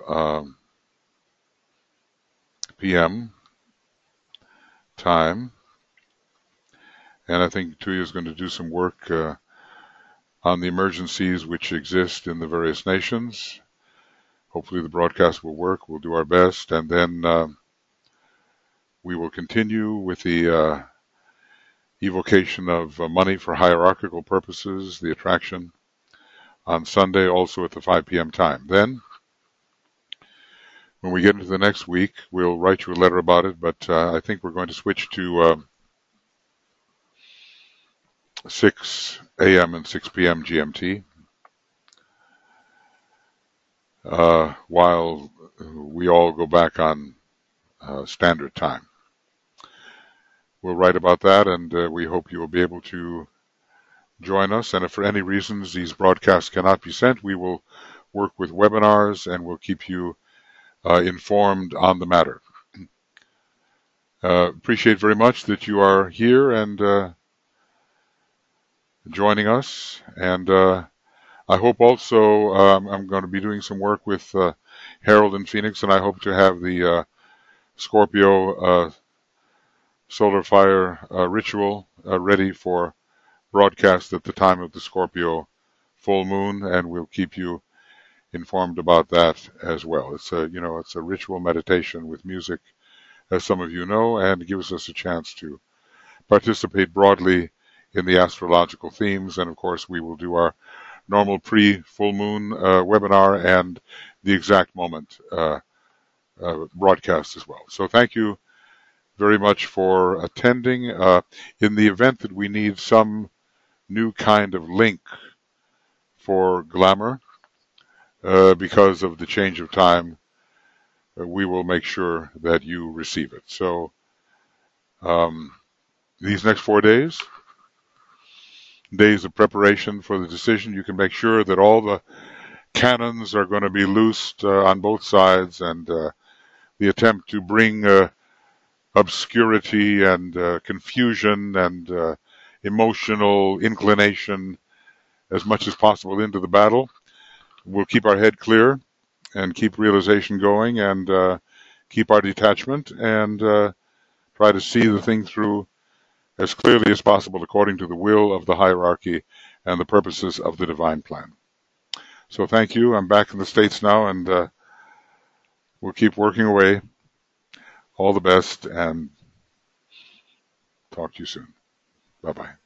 p.m. time. And I think Tuya is going to do some work on the emergencies which exist in the various nations. Hopefully the broadcast will work. We'll do our best. And then we will continue with the evocation of money for hierarchical purposes, the attraction, on Sunday, also at the 5 p.m. time. Then, when we get into the next week, we'll write you a letter about it, but I think we're going to switch to 6 a.m. and 6 p.m. GMT, while we all go back on standard time. We'll write about that, and we hope you will be able to join us. And if for any reasons these broadcasts cannot be sent, we will work with webinars and we'll keep you informed on the matter. Appreciate very much that you are here and joining us. And I hope also I'm going to be doing some work with Harold in Phoenix, and I hope to have the Scorpio solar fire ritual ready for broadcast at the time of the Scorpio full moon, and we'll keep you informed about that as well. It's a ritual meditation with music, as some of you know, and gives us a chance to participate broadly in the astrological themes. And of course, we will do our normal pre-full moon webinar and the exact moment broadcast as well. So thank you very much for attending. In the event that we need some new kind of link for Glamour, because of the change of time, we will make sure that you receive it. So these next 4 days of preparation for the decision, you can make sure that all the cannons are going to be loosed on both sides, and the attempt to bring obscurity and confusion and emotional inclination as much as possible into the battle. We'll keep our head clear and keep realization going and keep our detachment and try to see the thing through as clearly as possible according to the will of the hierarchy and the purposes of the divine plan. So thank you. I'm back in the States now, and we'll keep working away. All the best, and talk to you soon. Bye-bye.